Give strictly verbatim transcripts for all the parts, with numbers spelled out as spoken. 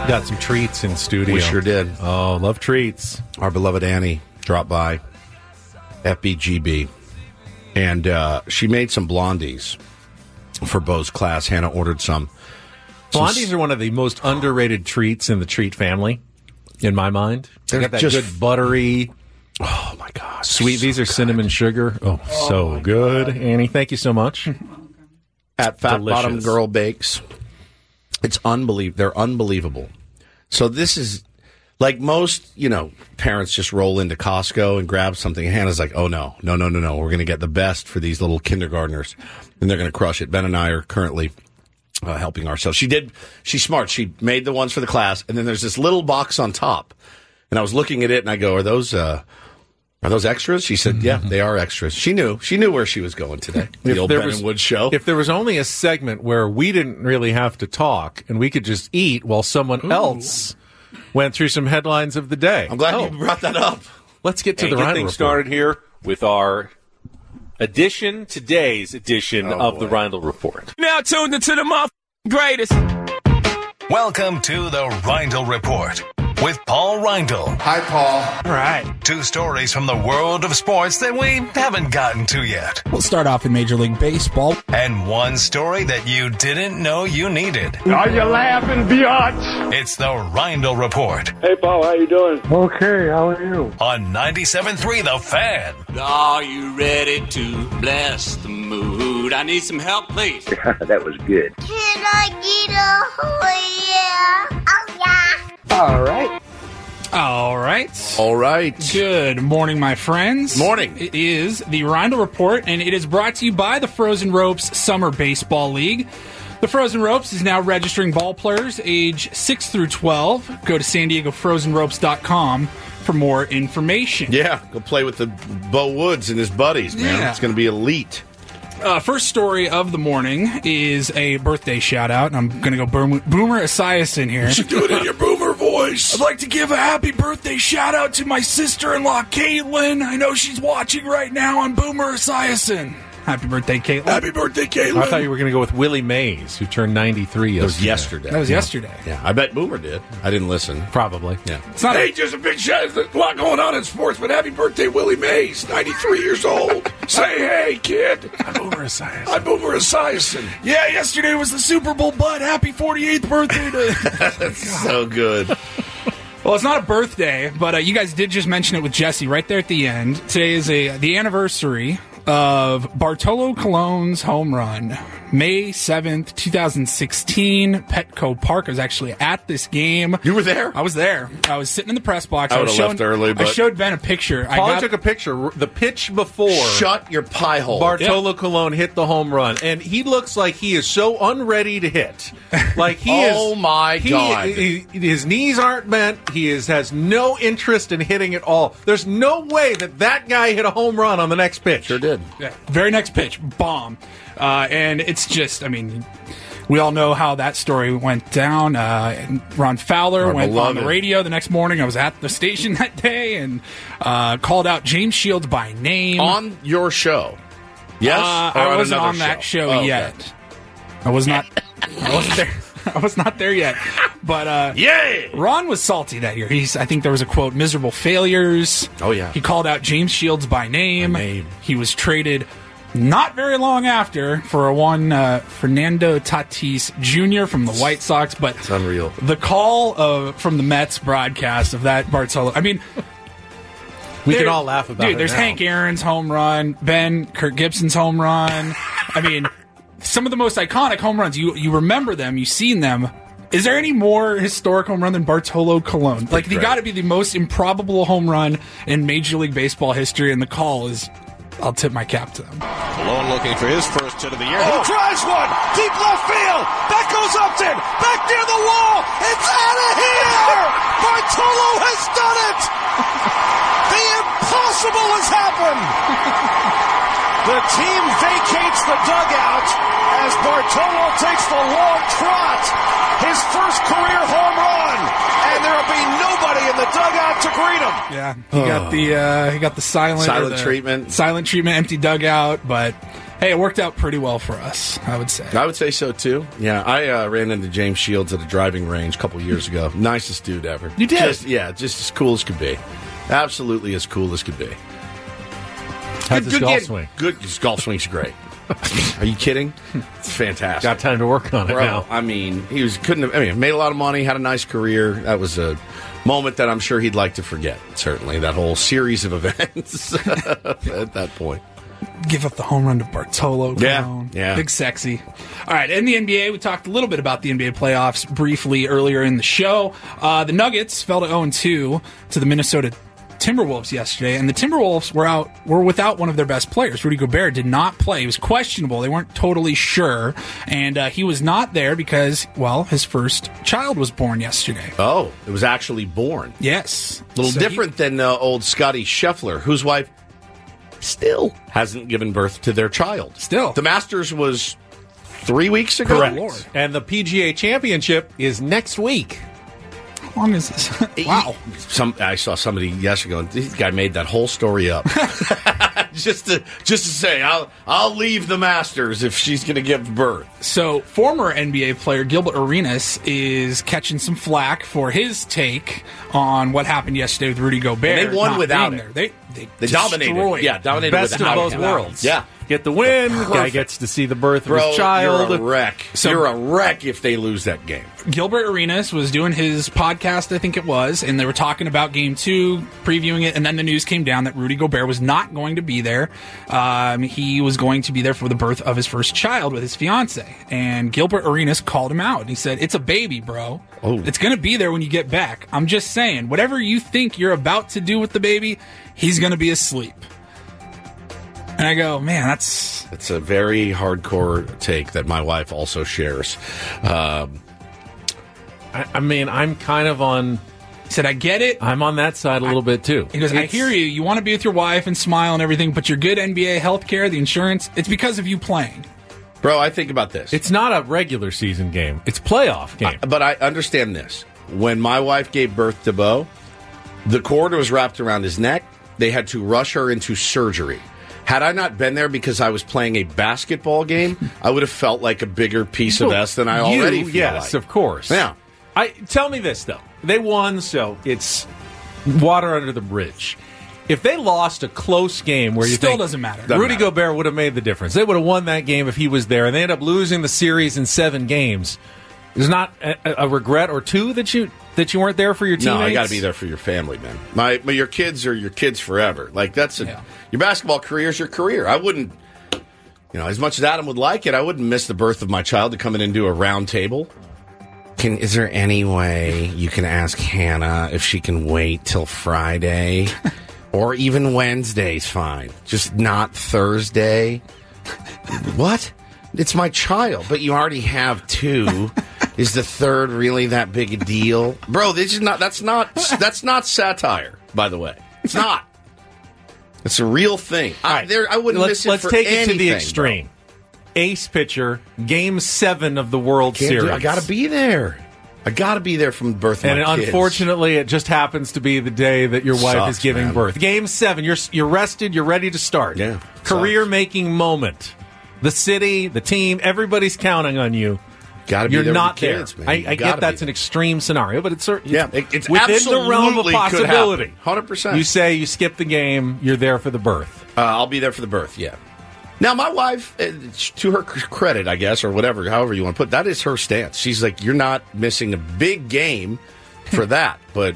Got some treats in studio. We sure did. Oh, love treats. Our beloved Annie dropped by, F B G B, and uh, she made some blondies for Bo's class. Hannah ordered some. Blondies are one of the most underrated treats in the treat family, in my mind. They got that just good buttery, oh my gosh, sweet. So These are good. cinnamon sugar. Oh, oh so good, God. Annie. Thank you so much. At Fat Delicious. Bottom Girl Bakes, it's unbelievable. They're unbelievable. So this is like most, you know, parents just roll into Costco and grab something. Hannah's like, oh no, no, no, no, no. We're going to get the best for these little kindergartners, and they're going to crush it. Ben and I are currently uh, helping ourselves. She did. She's smart. She made the ones for the class, and then there's this little box on top. And I was looking at it, and I go, are those uh, are those extras? She said, yeah, they are extras. She knew. She knew where she was going today. The if old there Ben was, and Wood show. If there was only a segment where we didn't really have to talk and we could just eat while someone Ooh. else went through some headlines of the day. I'm glad oh. you brought that up. Let's get to and the get Rhino things Report. started here with our edition, today's edition oh, of boy. the Rindle Report. Now tuned into the motherfucking greatest. Welcome to the Rindle Report with Paul Rindle. Hi, Paul. All right. Two stories from the world of sports that we haven't gotten to yet. We'll start off in Major League Baseball. And one story that you didn't know you needed. Are you laughing, biatch? It's the Rindle Report. Hey, Paul, how you doing? Okay, how are you? On ninety-seven point three The Fan. Are you ready to bless the mood? I need some help, please. That was good. Can I get a oh yeah? Oh yeah. All right. All right. All right. Good morning, my friends. Morning. It is the Rindle Report, and it is brought to you by the Frozen Ropes Summer Baseball League. The Frozen Ropes is now registering ball players age six through twelve. Go to san diego frozen ropes dot com for more information. Yeah, go play with the Bo Woods and his buddies, man. Yeah. It's going to be elite. Uh, first story of the morning is a birthday shout-out. I'm going to go boom, Boomer Esiason here. You should do it in your Boomer voice. I'd like to give a happy birthday shout-out to my sister-in-law, Caitlin. I know she's watching right now on Boomer Esiason. Happy birthday, Caitlin. Happy birthday, Caitlin. I thought you were going to go with Willie Mays, who turned ninety-three yesterday. That was yesterday. That was yeah. yesterday. Yeah, I bet Boomer did. I didn't listen. Probably. Yeah. It's not hey, a- just a big shout. There's a lot going on in sports, but happy birthday, Willie Mays, ninety-three years old. Say hey, kid. I'm Boomer Esiason. I'm Boomer Esiason. Yeah, yesterday was the Super Bowl, bud. Happy forty-eighth birthday to... That's so good. Well, it's not a birthday, but uh, you guys did just mention it with Jesse right there at the end. Today is a the anniversary of Bartolo Colon's home run. May seventh, twenty sixteen, Petco Park. I was actually at this game. You were there? I was there. I was sitting in the press box. I I was would've showing, left early, but- I showed Ben a picture. I Paul got, took a picture. The pitch before Shut your pie hole. Bartolo Colon hit the home run, and he looks like he is so unready to hit. Like he is. Oh, my he- God. he- his knees aren't bent. He is has no interest in hitting at all. There's no way that that guy hit a home run on the next pitch. Sure did. Yeah, very next pitch, bomb. Uh, and it's just, I mean, we all know how that story went down. Uh, Ron Fowler Our went beloved. on the radio the next morning. I was at the station that day and uh, called out James Shields by name. On your show. Yes? Uh, Or I on wasn't another on that show Oh, okay. yet. I was not. I wasn't there. I was not there yet. But uh, Yay! Ron was salty that year. He's. I think there was a quote: "Miserable failures." Oh, yeah. He called out James Shields by name. By name. He was traded not very long after for a one uh, Fernando Tatis Junior from the White Sox. But It's unreal. the call uh, from the Mets broadcast of that Bartolo. I mean. We There- can all laugh about dude, it there's now. Hank Aaron's home run, Ben Kurt Gibson's home run. I mean, some of the most iconic home runs. You you remember them, you've seen them. Is there any more historic home run than Bartolo Colon? Like, they great. got to be the most improbable home run in Major League Baseball history, and the call is, I'll tip my cap to them. Colon looking for his first hit of the year. Oh. He drives one deep left field. That goes Upton. Back near the wall. It's out of here. Bartolo has done it. The impossible has happened. The team vacates the dugout as Bartolo takes the long trot. His first career home run, and there will be nobody in the dugout to greet him. Yeah, he got the uh, he got the silent Silent or the treatment. silent treatment, empty dugout. But Hey, it worked out pretty well for us, I would say. I would say so, too. Yeah, I uh, ran into James Shields at a driving range a couple years ago. Nicest dude ever. You did? Just, yeah, just as cool as could be. Absolutely as cool as could be. How's his golf game. swing? Good. His golf swing's great. Are you kidding? It's fantastic. Got time to work on it Bro, now. I mean, he was couldn't have. I mean, made a lot of money, had a nice career. That was a moment that I'm sure he'd like to forget. Certainly, that whole series of events at that point. Give up the home run to Bartolo. Yeah, Colon. yeah. Big sexy. All right, in the N B A, we talked a little bit about the N B A playoffs briefly earlier in the show. Uh, the Nuggets fell to oh and two to the Minnesota Timberwolves yesterday, and the Timberwolves were out were without one of their best players. Rudy Gobert did not play. He was questionable. They weren't totally sure, and uh, he was not there because, well, his first child was born yesterday. Oh, it was actually born. Yes. A little So different he, than uh, old Scotty Scheffler, whose wife still hasn't given birth to their child. Still. The Masters was three weeks ago. Correct. Lord. And the P G A Championship is next week. How long is this? Wow. Some I saw somebody yesterday going, this guy made that whole story up. just to just to say, I'll I'll leave the Masters if she's going to give birth. So, former N B A player Gilbert Arenas is catching some flack for his take on what happened yesterday with Rudy Gobert. And they won not without being it. there. They they, They dominated. destroyed. Yeah, dominated Best of without both him. worlds. Yeah. Get the win. Perfect. Guy gets to see the birth of Bro, his child. you're a wreck. So- you're a wreck if they lose that game. Gilbert Arenas was doing his podcast, I think it was, and they were talking about Game Two, previewing it, and then the news came down that Rudy Gobert was not going to be there. Um, he was going to be there for the birth of his first child with his fiance, and Gilbert Arenas called him out. And he said, "It's a baby, bro. Oh. It's going to be there when you get back. I'm just saying, whatever you think you're about to do with the baby, he's going to be asleep." And I go, man, that's It's a very hardcore take that my wife also shares. Um, I, I mean, I'm kind of on. He said, I get it. I'm on that side a little bit too. He goes, I It's- hear you. You want to be with your wife and smile and everything, but your good N B A healthcare, the insurance, it's because of you playing. bro, I think about this. It's not a regular season game. It's a playoff game. But I understand this. When my wife gave birth to Bo, the cord was wrapped around his neck. They had to rush her into surgery. Had I not been there because I was playing a basketball game, I would have felt like a bigger piece of Well, S than I you, already feel yes, like. of course. Yeah. I tell me this though. They won, so it's water under the bridge. If they lost a close game where you Still think doesn't matter. Doesn't Rudy matter. Gobert would have made the difference. They would have won that game if he was there, and they end up losing the series in seven games. There's not a, a regret or two that you that you weren't there for your teammates. No, I got to be there for your family, man. My, my your kids are your kids forever. Like that's a, Yeah. your basketball career is your career. I wouldn't, you know, as much as Adam would like it, I wouldn't miss the birth of my child to come in and do a round table. Can is there any way you can ask Hannah if she can wait till Friday, or even Wednesday's fine, just not Thursday? What? It's my child, but you already have two. Is the third really that big a deal, bro? This is not. That's not. That's not satire, by the way. It's not. It's a real thing. I, there, I wouldn't let's, miss it let's for take anything, it to the bro. extreme. Ace pitcher, Game Seven of the World Can't do- Series. I got to be there. I got to be there from the birth of And my kids. unfortunately, it just happens to be the day that your wife Sucks, is giving man. birth. Game seven, you're you're rested, you're ready to start. Yeah, career-making moment. The city, the team, everybody's counting on you. Got to be You're there not with the kids, there. man. I, You I gotta get that's be an there. extreme scenario, but it's certainly Yeah, it- it's within the realm of absolutely could happen. possibility. one hundred percent. You say you skip the game, you're there for the birth. Uh, I'll be there for the birth, yeah. Now, my wife, uh, to her credit, I guess, or whatever, however you want to put it, that is her stance. She's like, you're not missing a big game for that. But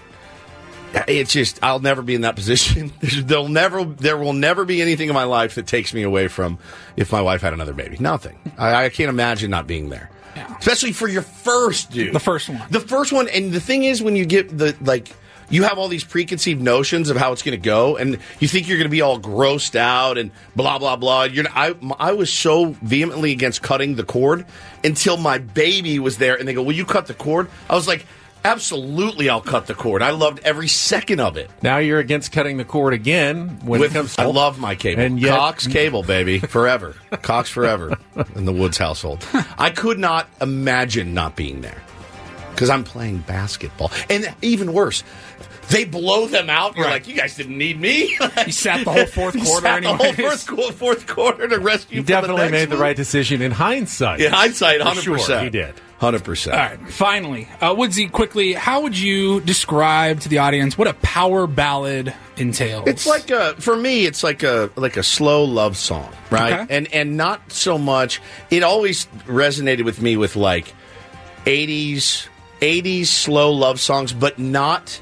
it's just, I'll never be in that position. There'll never, there will never be anything in my life that takes me away from if my wife had another baby. Nothing. I, I can't imagine not being there. Yeah. Especially for your first, dude. The first one. The first one. And the thing is, when you get the, like, you have all these preconceived notions of how it's going to go, and you think you're going to be all grossed out and blah, blah, blah. You're, I, I was so vehemently against cutting the cord until my baby was there, and they go, will you cut the cord? I was like, absolutely, I'll cut the cord. I loved every second of it. Now you're against cutting the cord again when With, it comes to I love my cable. And yet- Cox cable, baby. Forever. Cox forever in the Woods household. I could not imagine not being there. because I'm playing basketball. And even worse, they blow them out. You're Right. like, you guys didn't need me. You sat the whole fourth You quarter sat the whole anyways. fourth, fourth quarter to rescue. You from definitely the next made the one. right decision in hindsight. In hindsight, For one hundred percent. sure, he did. one hundred percent. All right, finally, uh, Woodsy, quickly, how would you describe to the audience what a power ballad entails? It's like a, for me, it's like a like a slow love song, right? Okay. And and not so much. It always resonated with me with like eighties eighties slow love songs, but not.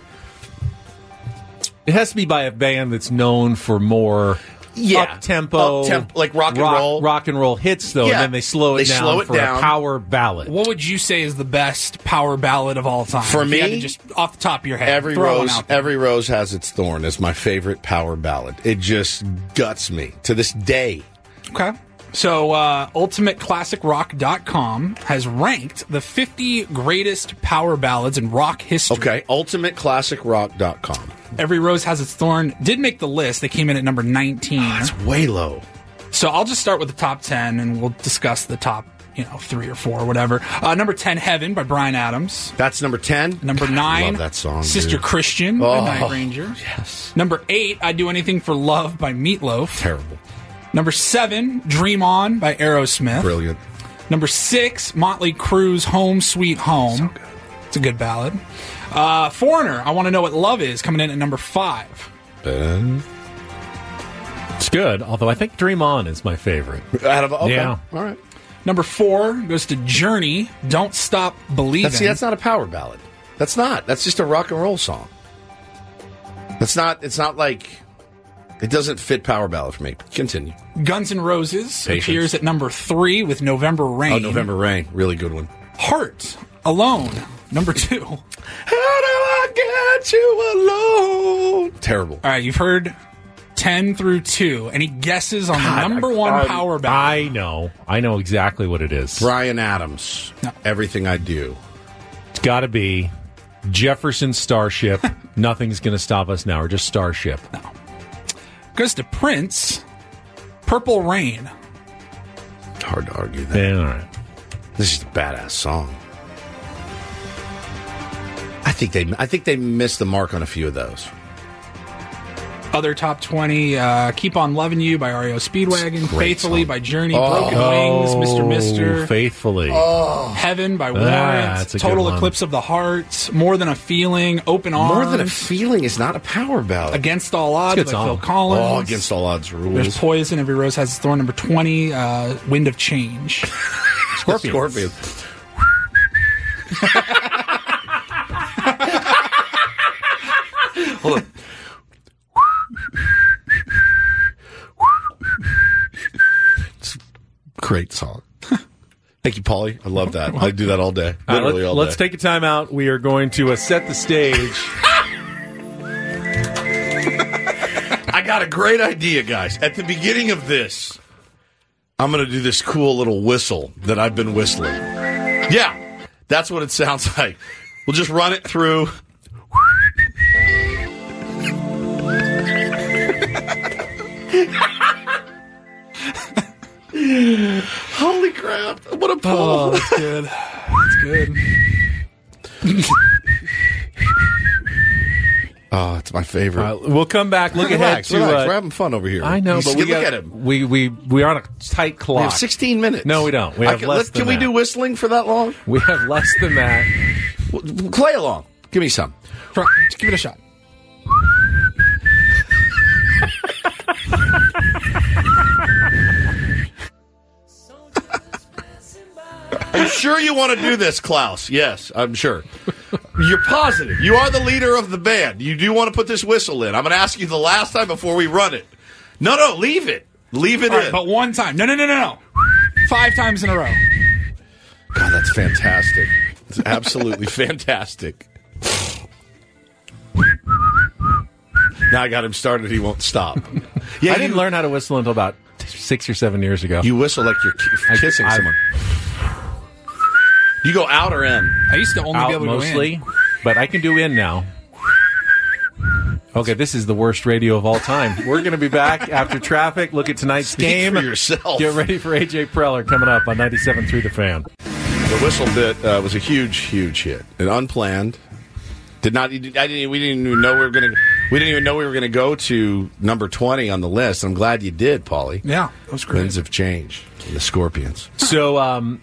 It has to be by a band that's known for more Yeah. up tempo, Up-temp- like rock and roll. rock and roll hits, though, Yeah. and then they slow it They down slow it for down. a power ballad. What would you say is the best power ballad of all time? For If you had me, to just off the top of your head, Every throw one rose, out there. every rose has its thorn. Is my favorite power ballad. It just guts me to this day. Okay. So, uh, ultimate classic rock dot com has ranked the fifty greatest power ballads in rock history. Okay, ultimate classic rock dot com. Every Rose Has Its Thorn did make the list. They came in at number nineteen. That's way low. So I'll just start with the top ten, and we'll discuss the top, you know, three or four, whatever. Uh, number ten, Heaven by Bryan Adams. That's number ten. Number God, I nine, love that song, Sister dude. Christian Oh, by Night Ranger. Yes. Number eight, I'd Do Anything for Love by Meatloaf. Terrible. Number seven, Dream On by Aerosmith. Brilliant. Number six, Motley Crue's Home Sweet Home. So good. It's a good ballad. Uh, Foreigner, I Want to Know What Love Is, coming in at number five. Ben? It's good, although I think Dream On is my favorite. Out of, okay. Yeah. All right. Number four goes to Journey, Don't Stop Believing. That's, see, that's not a power ballad. That's not. That's just a rock and roll song. That's not. It's not like. It doesn't fit power ballad for me. Continue. Guns N' Roses Patience. appears at number three with November Rain. Oh, November Rain. Really good one. Heart, Alone, number two. How do I get you alone? Terrible. All right, you've heard ten through two. Any guesses on the number one I- power ballad? I know. I know exactly what it is. Bryan Adams. No. Everything I Do. It's got to be Jefferson Starship. Nothing's going to stop us now, or just Starship. No. Goes to Prince, Purple Rain. Hard to argue that. Yeah, all right. This is a badass song. I think they. I think they missed the mark on a few of those. Other top twenty, uh, Keep On Loving You by R E O Speedwagon, Great Faithfully song. by Journey, Oh. Broken Wings, Mister Mister, Faithfully. Heaven by Warrant, that's a good Total one. Eclipse of the Heart, More Than a Feeling, Open Arms, More Than a Feeling is not a power ballad. Against All Odds by It's a good Phil song. Collins. Oh, Against All Odds rules. There's Poison, Every Rose Has Its Thorn, number twenty, uh, Wind of Change. Scorpions. Scorpions. Hold on. It's a great song. Thank you, Paulie. I love that. I do that all day. All right, Literally let, all let's day. take a time out. We are going to uh, set the stage. I got a great idea, guys. At the beginning of this, I'm going to do this cool little whistle that I've been whistling. Yeah, that's what it sounds like. We'll just run it through. Holy crap. What a pull. Oh, that's good. That's good. Oh, it's my favorite. Uh, we'll come back. Look ahead relax, to. relax. Uh, We're having fun over here. I know, You but see- we look got, at him. We we we are on a tight clock. We have sixteen minutes. No, we don't. We I have can, less let's- than Can we that. do whistling for that long? We have less than that. Well, play along. Give me some. Try, just give it a shot. Are you sure you want to do this, Klaus? Yes, I'm sure. You're positive. You are the leader of the band. You do want to put this whistle in. I'm going to ask you the last time before we run it. No, no, leave it. Leave it All in. right, but one time. No, no, no, no, no. Five times in a row. God, that's fantastic. It's absolutely fantastic. Now I got him started. He won't stop. Yeah, I didn't you, learn how to whistle until about six or seven years ago. You whistle like you're ki- I- kissing I- someone. You go out or in? I used to only be out able to mostly, go in. but I can do in now. Okay, this is the worst radio of all time. We're going to be back after traffic. Look at tonight's Speak game. for yourself. Get ready for A J Preller coming up on ninety-seven point three The Fan. The whistle bit uh, was a huge, huge hit. An unplanned. Did not. I didn't. We didn't even know we were going to. We didn't even know we were going to go to number twenty on the list. I'm glad you did, Paulie. Yeah, that was great. Winds of change. The Scorpions. So, um,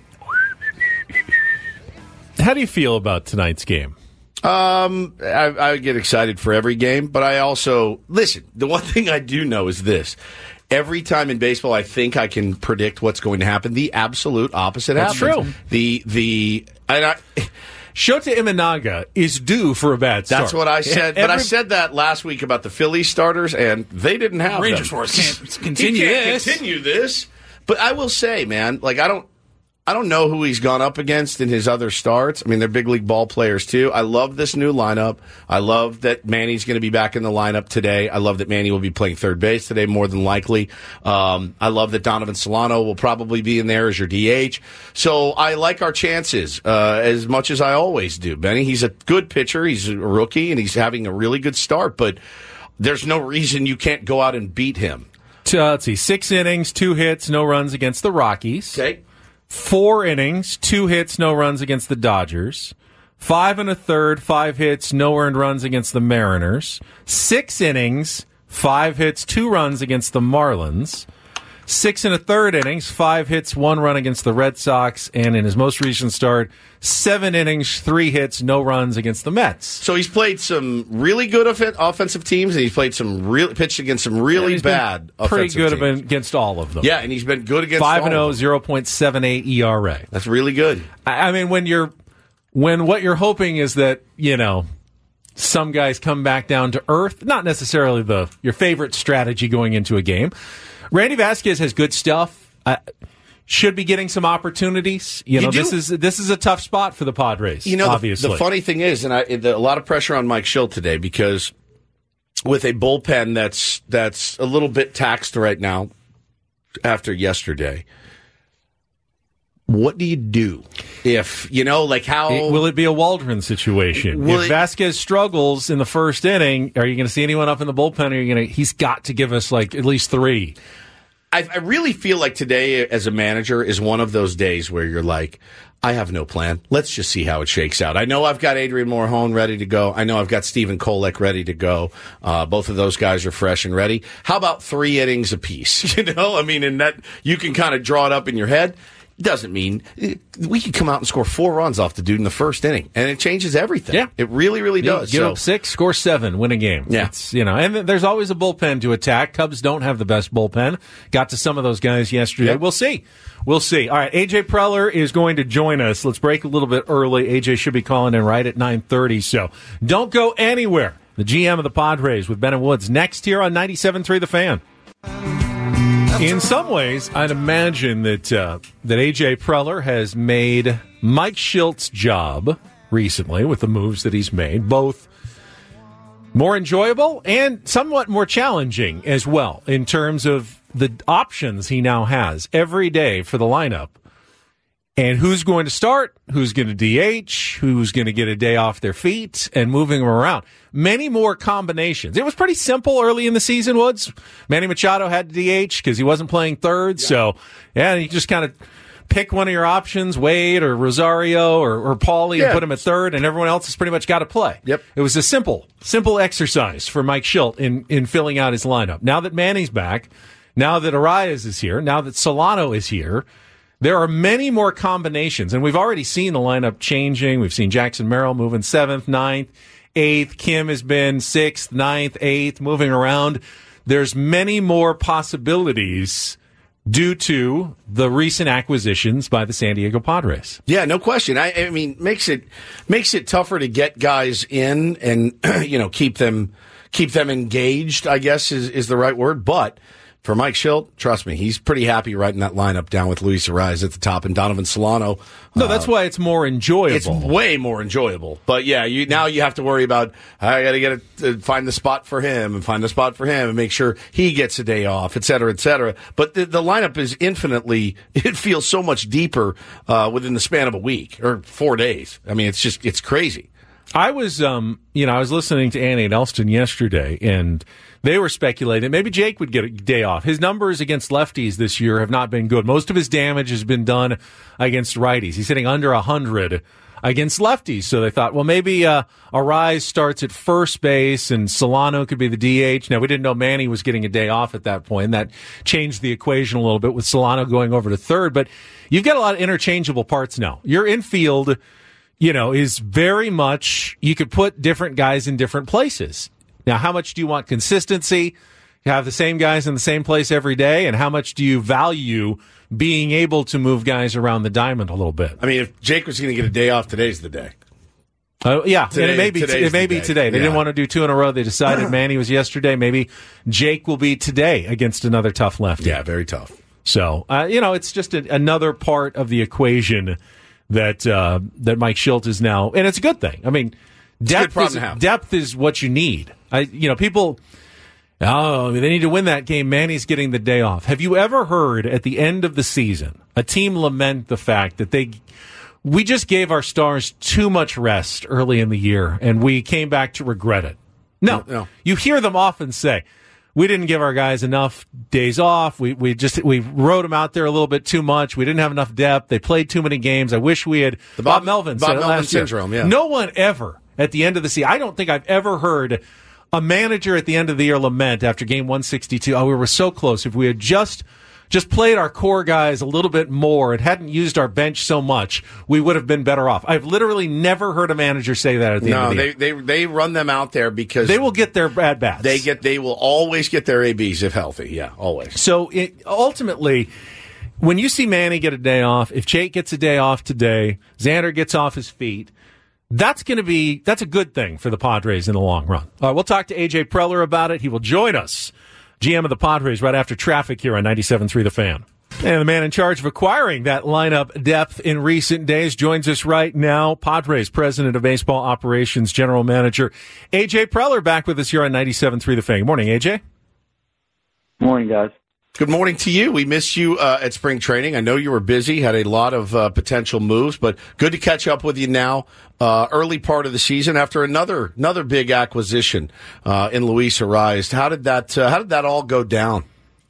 how do you feel about tonight's game? Um, I, I get excited for every game, but I also listen. The one thing I do know is this: every time in baseball, I think I can predict what's going to happen. The absolute opposite That's happens. true. The the and I. Shota Imanaga is due for a bad start. That's what I said. Every, but I said that last week about the Phillies starters, and they didn't have Rangers them. can't continue he can't this. continue this. But I will say, man, like I don't, I don't know who he's gone up against in his other starts. I mean, they're big league ball players too. I love this new lineup. I love that Manny's going to be back in the lineup today. I love that Manny will be playing third base today, more than likely. Um, I love that Donovan Solano will probably be in there as your D H. So I like our chances uh, as much as I always do, Benny. He's a good pitcher. He's a rookie, and he's having a really good start. But there's no reason you can't go out and beat him. Uh, let's see, six innings, two hits, no runs against the Rockies. Okay. Four innings, two hits, no runs against the Dodgers. Five and a third, five hits, no earned runs against the Mariners. Six innings, five hits, two runs against the Marlins. Six and a third innings, five hits, one run against the Red Sox. And in his most recent start, seven innings, three hits, no runs against the Mets. So he's played some really good off- offensive teams, and he's played some real pitched against some really he's bad been pretty offensive good teams. against all of them. Yeah, and he's been good against Five all and zero, of them. zero point seven eight E R A. That's really good. I I mean, when you're when what you're hoping is that you know some guys come back down to earth, not necessarily the your favorite strategy going into a game. Randy Vasquez has good stuff. Uh, should be getting some opportunities. You know, You do. this is this is a tough spot for the Padres. You know, the, obviously. the funny thing is, and I, the, a lot of pressure on Mike Schilt today because with a bullpen that's that's a little bit taxed right now after yesterday. What do you do if, you know, like how... It- will it be a Waldron situation? Will if it- Vasquez struggles in the first inning, are you going to see anyone up in the bullpen? Or are you going to? He's got to give us like at least three. I, I really feel like today as a manager is one of those days where you're like, I have no plan. Let's just see how it shakes out. I know I've got Adrian Morjon ready to go. I know I've got Stephen Kolek ready to go. Uh, both of those guys are fresh and ready. How about three innings apiece? You know, I mean, and that you can kind of draw it up in your head. Doesn't mean we could come out and score four runs off the dude in the first inning, and it changes everything. Yeah, it really, really You does. Give so. up six, score seven, win a game. Yeah, it's, you know, and there's always a bullpen to attack. Cubs don't have the best bullpen. Got to some of those guys yesterday. Yep. We'll see. We'll see. All right, A J Preller is going to join us. Let's break a little bit early. A J should be calling in right at nine thirty, so don't go anywhere. The G M of the Padres with Ben and Woods next here on ninety-seven point three The Fan. In some ways, I'd imagine that uh, that A J Preller has made Mike Schilt's job recently with the moves that he's made both more enjoyable and somewhat more challenging as well in terms of the options he now has every day for the lineup. And who's going to start, who's going to D H, who's going to get a day off their feet, and moving them around. Many more combinations. It was pretty simple early in the season, Woods. Manny Machado had to D H because he wasn't playing third. Yeah. So, yeah, you just kind of pick one of your options, Wade or Rosario or, or Paulie, yeah. and put him at third, and everyone else has pretty much got to play. Yep. It was a simple, simple exercise for Mike Schilt in, in filling out his lineup. Now that Manny's back, now that Arias is here, now that Solano is here, there are many more combinations, and we've already seen the lineup changing. We've seen Jackson Merrill moving seventh, ninth, eighth. Kim has been sixth, ninth, eighth, moving around. There's many more possibilities due to the recent acquisitions by the San Diego Padres. Yeah, no question. I, I mean, makes it makes it tougher to get guys in and you know keep them keep them engaged. I guess is is the right word, but. For Mike Schilt, trust me, he's pretty happy writing that lineup down with Luis Arias at the top and Donovan Solano. No, that's uh, why it's more enjoyable. It's way more enjoyable. But yeah, you now you have to worry about I got to get a, uh, find the spot for him and find the spot for him and make sure he gets a day off, et cetera, et cetera. But the, the lineup is infinitely. It feels so much deeper uh, within the span of a week or four days. I mean, it's just it's crazy. I was, um, you know, I was listening to Annie and Elston yesterday, and they were speculating maybe Jake would get a day off. His numbers against lefties this year have not been good. Most of his damage has been done against righties. He's hitting under one hundred against lefties. So they thought, well, maybe uh, Arise starts at first base and Solano could be the D H. Now, we didn't know Manny was getting a day off at that point, and that changed the equation a little bit with Solano going over to third. But you've got a lot of interchangeable parts now. Your infield, you know, is very much, you could put different guys in different places. Now, how much do you want consistency? You have the same guys in the same place every day, and how much do you value being able to move guys around the diamond a little bit? I mean, if Jake was going to get a day off, today's the day. Oh, yeah, Today, and it may be, it may be today. They yeah. didn't want to do two in a row. They decided Manny was yesterday. Maybe Jake will be today against another tough lefty. Yeah, very tough. So, uh, you know, it's just a, another part of the equation that uh, that Mike Shildt is now, and it's a good thing. I mean, depth is, depth is what you need. I, you know, people, oh, they need to win that game. Manny's getting the day off. Have you ever heard at the end of the season a team lament the fact that they, we just gave our stars too much rest early in the year and we came back to regret it? No, no. no. You hear them often say, we didn't give our guys enough days off. We we just we rode them out there a little bit too much. We didn't have enough depth. They played too many games. I wish we had. The Bob, Bob Melvin Bob said it Melvin last year. syndrome. Yeah. No one ever at the end of the season. I don't think I've ever heard a manager at the end of the year lament after game one sixty-two. Oh, we were so close. If we had just just played our core guys a little bit more and hadn't used our bench so much, we would have been better off. I've literally never heard a manager say that at the no, end of the they, year. they they run them out there because they will get their bad bats. They get they will always get their A Bs if healthy. Yeah, always. So it, ultimately, when you see Manny get a day off, if Jake gets a day off today, Xander gets off his feet, that's going to be that's a good thing for the Padres in the long run. All right, we'll talk to A J Preller about it. He will join us, G M of the Padres, right after traffic here on ninety-seven point three The Fan. And the man in charge of acquiring that lineup depth in recent days joins us right now. Padres President of Baseball Operations, General Manager A J Preller, back with us here on ninety-seven point three The Fan. Good morning, A J. Morning, guys. Good morning to you. We missed you uh, at spring training. I know you were busy, had a lot of uh, potential moves, but good to catch up with you now. Uh, early part of the season after another another big acquisition uh, in Luis Arraez. How did that uh, How did that all go down?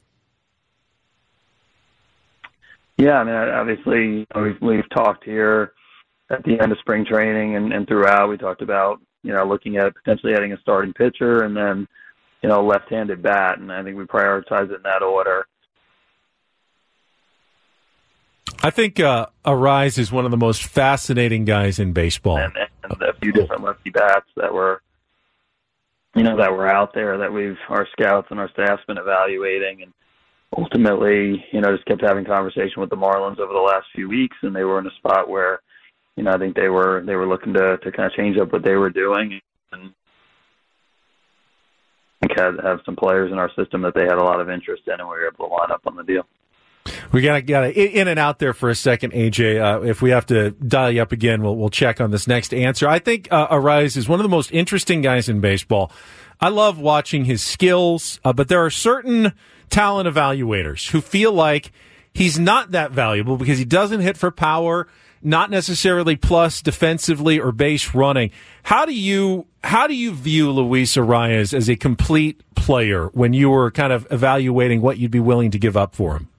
Yeah, I mean, obviously, you know, we've, we've talked here at the end of spring training and, and throughout. We talked about, you know, looking at potentially adding a starting pitcher and then, you know, left-handed bat, and I think we prioritized it in that order. I think uh, Arraez is one of the most fascinating guys in baseball. And, and a few different lefty bats that were, you know, that were out there that we've, our scouts and our staff's been evaluating, and ultimately, you know, just kept having conversation with the Marlins over the last few weeks, and they were in a spot where, you know, I think they were they were looking to, to kind of change up what they were doing, and I think had have some players in our system that they had a lot of interest in, and we were able to line up on the deal. We got to get in and out there for a second, A J. Uh, if we have to dial you up again, we'll we'll check on this next answer. I think uh, Arraez is one of the most interesting guys in baseball. I love watching his skills, uh, but there are certain talent evaluators who feel like he's not that valuable because he doesn't hit for power, not necessarily plus defensively or base running. How do you how do you view Luis Arraez as a complete player when you were kind of evaluating what you'd be willing to give up for him?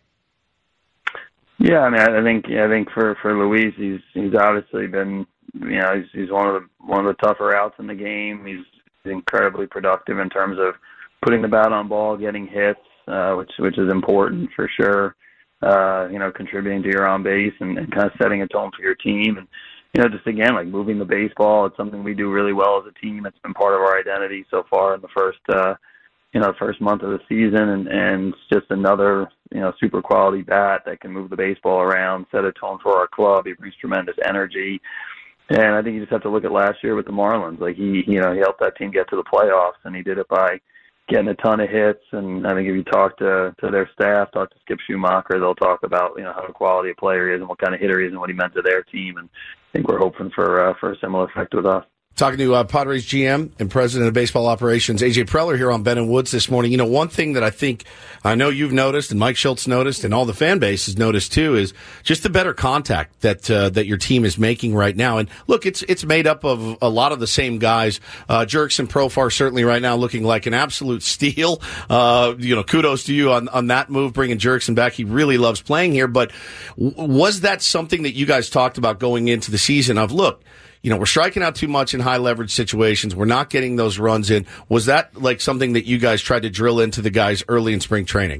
Yeah, I mean, I think I think for, for Luis, he's he's obviously been, you know, he's he's one of the one of the tougher outs in the game. He's incredibly productive in terms of putting the bat on ball, getting hits, uh, which which is important for sure. Uh, you know, contributing to your on base and, and kind of setting a tone for your team, and you know, just again like moving the baseball. It's something we do really well as a team. It's been part of our identity so far in the first uh, you know first month of the season, and, and it's just another you know super quality bat that can move the baseball around, set a tone for our club. He brings tremendous energy. And I think you just have to look at last year with the Marlins. Like he, you know, he helped that team get to the playoffs, and he did it by getting a ton of hits. And I think if you talk to, to their staff, talk to Skip Schumacher, they'll talk about, you know, how quality a player he is and what kind of hitter he is and what he meant to their team. And I think we're hoping for uh, for a similar effect with us. Talking to uh, Padres G M and President of Baseball Operations, A J Preller, here on Ben and Woods this morning. You know, one thing that I think I know you've noticed, and Mike Schultz noticed, and all the fan base has noticed too, is just the better contact that uh, that your team is making right now. And look, it's it's made up of a lot of the same guys. Uh, Jurickson Profar certainly right now looking like an absolute steal. Uh, you know, kudos to you on on that move, bringing Jurickson back. He really loves playing here. But w- was that something that you guys talked about going into the season? Of look. You know, we're striking out too much in high leverage situations. We're not getting those runs in. Was that like something that you guys tried to drill into the guys early in spring training?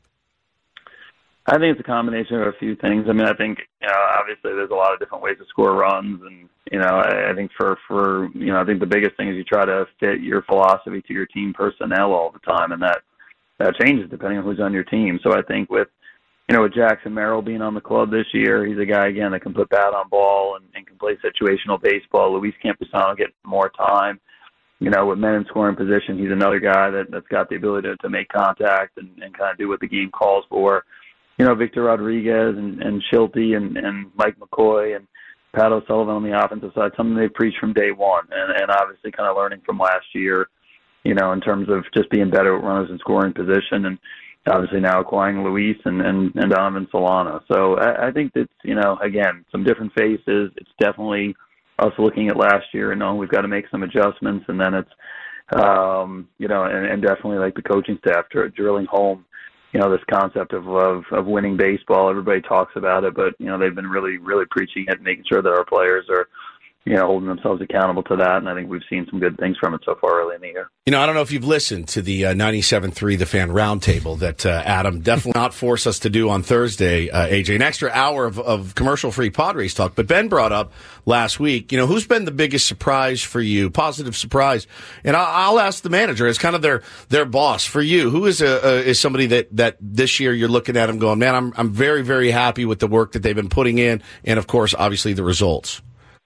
I think it's a combination of a few things. I mean, I think, you know, obviously there's a lot of different ways to score runs. And, you know, I, I think for, for, you know, I think the biggest thing is you try to fit your philosophy to your team personnel all the time. And that, that changes depending on who's on your team. So I think with, You know, with Jackson Merrill being on the club this year, he's a guy, again, that can put bat on ball and, and can play situational baseball. Luis Campusano gets more time. You know, with men in scoring position, he's another guy that, that's got the ability to, to make contact and, and kind of do what the game calls for. You know, Victor Rodriguez and, and Schulte and, and Mike McCoy and Pat O'Sullivan on the offensive side, something they've preached from day one. And, and obviously kind of learning from last year, you know, in terms of just being better at runners in scoring position. And obviously now acquiring Luis and, and, and Donovan Solano. So I, I think that's, you know, again, some different faces. It's definitely us looking at last year and knowing we've got to make some adjustments. And then it's, um, you know, and, and definitely like the coaching staff drilling home, you know, this concept of, of, of winning baseball. Everybody talks about it, but, you know, they've been really, really preaching it, making sure that our players are, you know, holding themselves accountable to that, and I think we've seen some good things from it so far early in the year. You know, I don't know if you've listened to the uh, ninety-seven point three The Fan Roundtable that uh, Adam definitely not force us to do on Thursday, uh, A J. An extra hour of, of commercial-free Padres talk. But Ben brought up last week, you know, who's been the biggest surprise for you, positive surprise? And I'll, I'll ask the manager as kind of their their boss for you. Who is a, a is somebody that, that this year you're looking at him going, man, I'm I'm very, very happy with the work that they've been putting in, and, of course, obviously the results.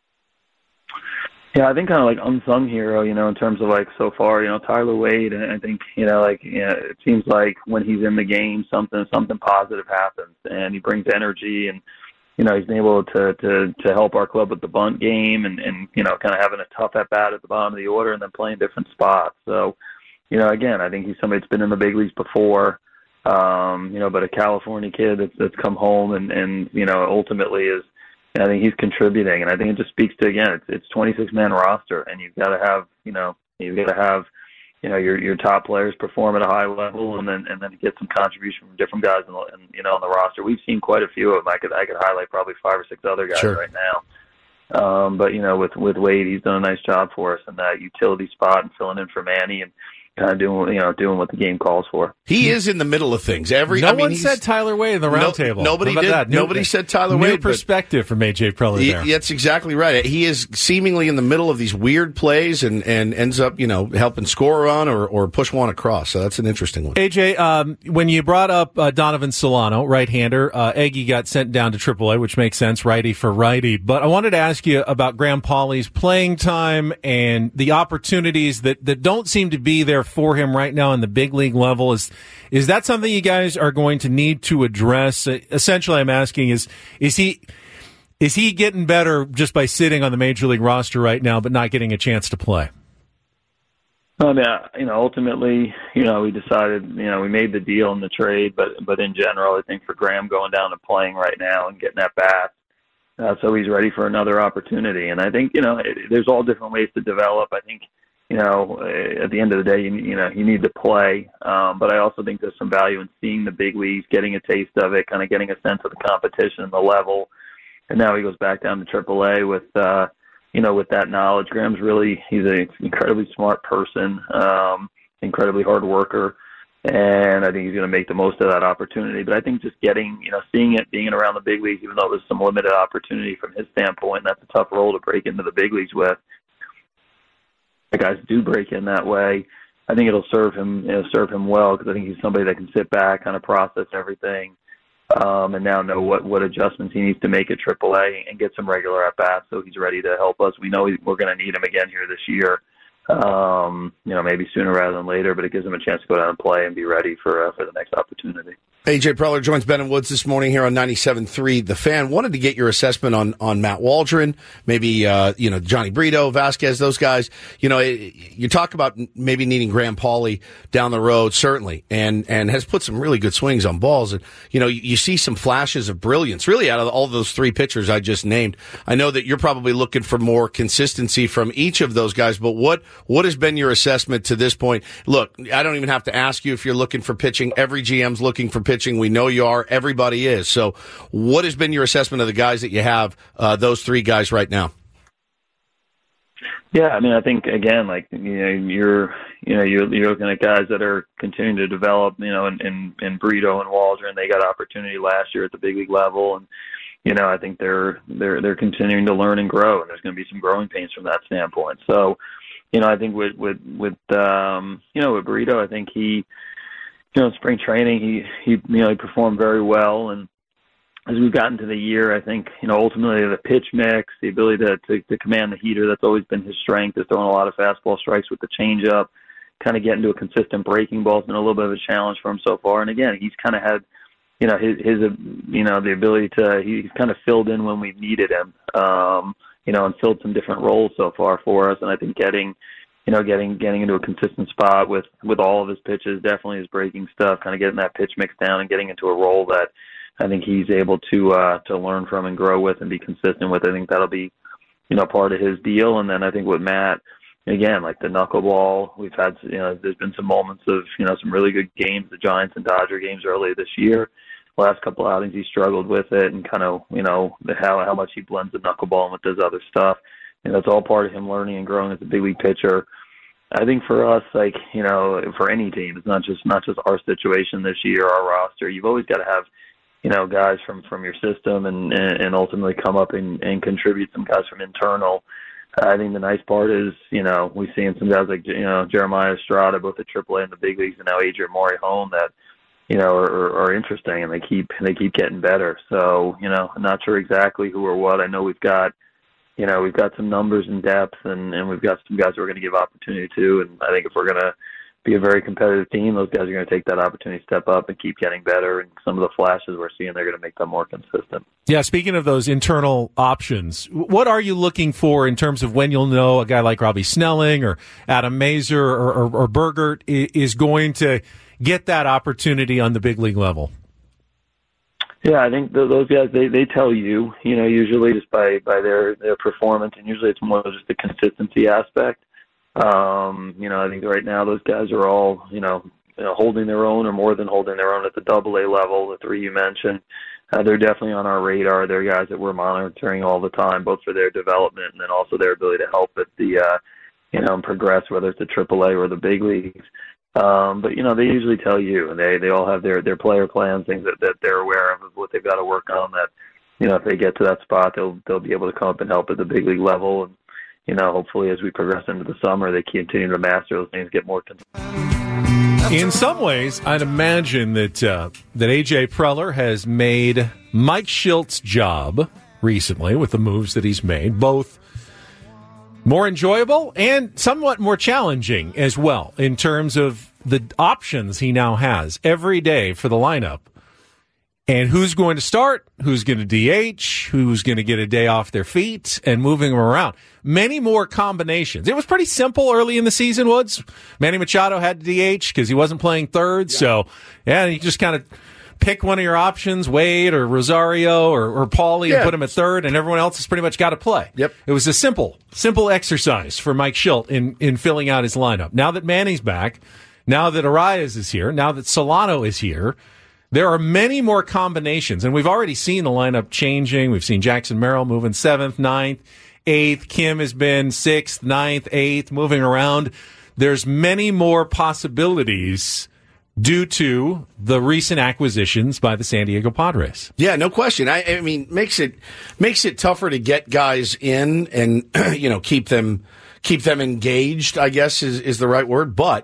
Yeah, I think kind of like unsung hero, you know, in terms of like so far, you know, Tyler Wade. And I think, you know, like, you know, it seems like when he's in the game, something something positive happens, and he brings energy, and you know, he's been able to to to help our club with the bunt game, and and you know, kind of having a tough at bat at the bottom of the order, and then playing different spots. So, you know, again, I think he's somebody that's been in the big leagues before, um, you know, but a California kid that's that's come home and and you know, ultimately is. I think he's contributing, and I think it just speaks to, again, it's it's twenty-six man roster, and you've got to have, you know, you've got to have, you know, your your top players perform at a high level, and then and then get some contribution from different guys, in the, in, you know, on the roster. We've seen quite a few of them. I could I could highlight probably five or six other guys sure. right now. Um, but you know, with with Wade, he's done a nice job for us in that utility spot and filling in for Manny, and kind of doing, you know, doing what the game calls for. He is in the middle of things. Every no I mean, one said Tyler Wade in the roundtable. No, nobody did. That? New, nobody said Tyler new Wade. New perspective from A J Preller there. He, that's exactly right. He is seemingly in the middle of these weird plays and, and ends up, you know, helping score a run or, or push one across. So that's an interesting one. A J, um, when you brought up uh, Donovan Solano, right-hander, uh, Eggy got sent down to triple A, which makes sense, righty for righty. But I wanted to ask you about Graham Pauley's playing time and the opportunities that, that don't seem to be there for him right now on the big league level. Is is that something you guys are going to need to address? Essentially, I'm asking is is he is he getting better just by sitting on the major league roster right now, but not getting a chance to play? I mean, you know, ultimately, you know, we decided, you know, we made the deal in the trade, but but in general, I think for Graham going down and playing right now and getting that bat, uh, so he's ready for another opportunity. And I think, you know, it, there's all different ways to develop. I think. You know, at the end of the day, you, you know, you need to play. Um, but I also think there's some value in seeing the big leagues, getting a taste of it, kind of getting a sense of the competition and the level. And now he goes back down to triple A with, uh, you know, with that knowledge. Graham's really, he's an incredibly smart person, um, incredibly hard worker. And I think he's going to make the most of that opportunity. But I think just getting, you know, seeing it, being around the big leagues, even though there's some limited opportunity from his standpoint, that's a tough role to break into the big leagues with. The guys do break in that way. I think it'll serve him, it'll serve him well because I think he's somebody that can sit back, kind of process everything, um, and now know what, what adjustments he needs to make at triple A and get some regular at bats so he's ready to help us. We know we're going to need him again here this year, Um, you know, maybe sooner rather than later, but it gives them a chance to go down and play and be ready for uh, for the next opportunity. A J Preller joins Ben and Woods this morning here on ninety-seven point three The Fan. Wanted to get your assessment on, on Matt Waldron, maybe, uh, you know, Johnny Brito, Vasquez, those guys. You know, it, you talk about maybe needing Graham Pauley down the road, certainly, and, and has put some really good swings on balls. And, you know, you, you see some flashes of brilliance, really, out of all those three pitchers I just named. I know that you're probably looking for more consistency from each of those guys, but what, what has been your assessment to this point? Look, I don't even have to ask you if you're looking for pitching. Every G M's looking for pitching. We know you are. Everybody is. So what has been your assessment of the guys that you have, uh, those three guys right now? Yeah, I mean, I think, again, like, you know, you're, you know, you're, you're looking at guys that are continuing to develop, you know, in, in, in Brito and Waldron. They got opportunity last year at the big league level. And, you know, I think they're, they're, they're continuing to learn and grow, and there's going to be some growing pains from that standpoint. So, you know, I think with, with, with, um, you know, with Brito, I think he, you know, in spring training, he, he, you know, he performed very well. And as we've gotten to the year, I think, you know, ultimately the pitch mix, the ability to, to, to command the heater, that's always been his strength, is throwing a lot of fastball strikes with the changeup, kind of getting to a consistent breaking ball has been a little bit of a challenge for him so far. And again, he's kind of had, you know, his, his, you know, the ability to, he's kind of filled in when we've needed him, um, you know, and filled some different roles so far for us. And I think getting, you know, getting getting into a consistent spot with, with all of his pitches, definitely his breaking stuff, kind of getting that pitch mix down and getting into a role that I think he's able to uh, to learn from and grow with and be consistent with. I think that'll be, you know, part of his deal. And then I think with Matt, again, like the knuckleball, we've had, you know, there's been some moments of, you know, some really good games, the Giants and Dodger games earlier this year. Last couple of outings he struggled with it, and kind of, you know, how how much he blends the knuckleball and with his other stuff. And that's all part of him learning and growing as a big league pitcher. I think for us, like, you know, for any team, it's not just not just our situation this year, our roster. You've always got to have, you know, guys from, from your system and, and ultimately come up and, and contribute some guys from internal. I think the nice part is, you know, we've seen some guys like, you know, Jeremiah Estrada, both at triple A and the big leagues, and now Adrian Morejon that, you know, are, are interesting, and they keep they keep getting better. So, you know, I'm not sure exactly who or what. I know we've got, you know, we've got some numbers and depth, and, and we've got some guys who are going to give opportunity to. And I think if we're going to be a very competitive team, those guys are going to take that opportunity to step up and keep getting better. And some of the flashes we're seeing, they're going to make them more consistent. Yeah, speaking of those internal options, what are you looking for in terms of when you'll know a guy like Robbie Snelling or Adam Mazur or, or, or Bergert is going to get that opportunity on the big league level? Yeah, I think th- those guys, they, they tell you, you know, usually just by, by their, their performance, and usually it's more just the consistency aspect. Um, you know, I think right now those guys are all, you know, you know, holding their own or more than holding their own at the double A level, the three you mentioned. Uh, they're definitely on our radar. They're guys that we're monitoring all the time, both for their development and then also their ability to help at the, uh, you know, and progress, whether it's the triple A or the big leagues. Um, but, you know, they usually tell you, and they, they all have their, their player plans, things that, that they're aware of, of what they've got to work on, that, you know, if they get to that spot, they'll they'll be able to come up and help at the big league level. And, you know, hopefully as we progress into the summer, they continue to master those things, get more consistent. In some ways, I'd imagine that uh, that A J Preller has made Mike Shilt's job recently with the moves that he's made, both more enjoyable and somewhat more challenging as well in terms of the options he now has every day for the lineup. And who's going to start, who's going to D H, who's going to get a day off their feet, and moving them around. Many more combinations. It was pretty simple early in the season, Woods. Manny Machado had to D H because he wasn't playing third. Yeah. So, yeah, you just kind of pick one of your options, Wade or Rosario or, or Paulie, yeah, and put him at third, and everyone else has pretty much got to play. Yep. It was a simple, simple exercise for Mike Schilt in, in filling out his lineup. Now that Manny's back, now that Arias is here, now that Solano is here, there are many more combinations, and we've already seen the lineup changing. We've seen Jackson Merrill moving seventh, ninth, eighth. Kim has been sixth, ninth, eighth, moving around. There's many more possibilities due to the recent acquisitions by the San Diego Padres. Yeah, no question. I, I mean, makes it makes it tougher to get guys in and you know keep them keep them engaged, I guess is is the right word, but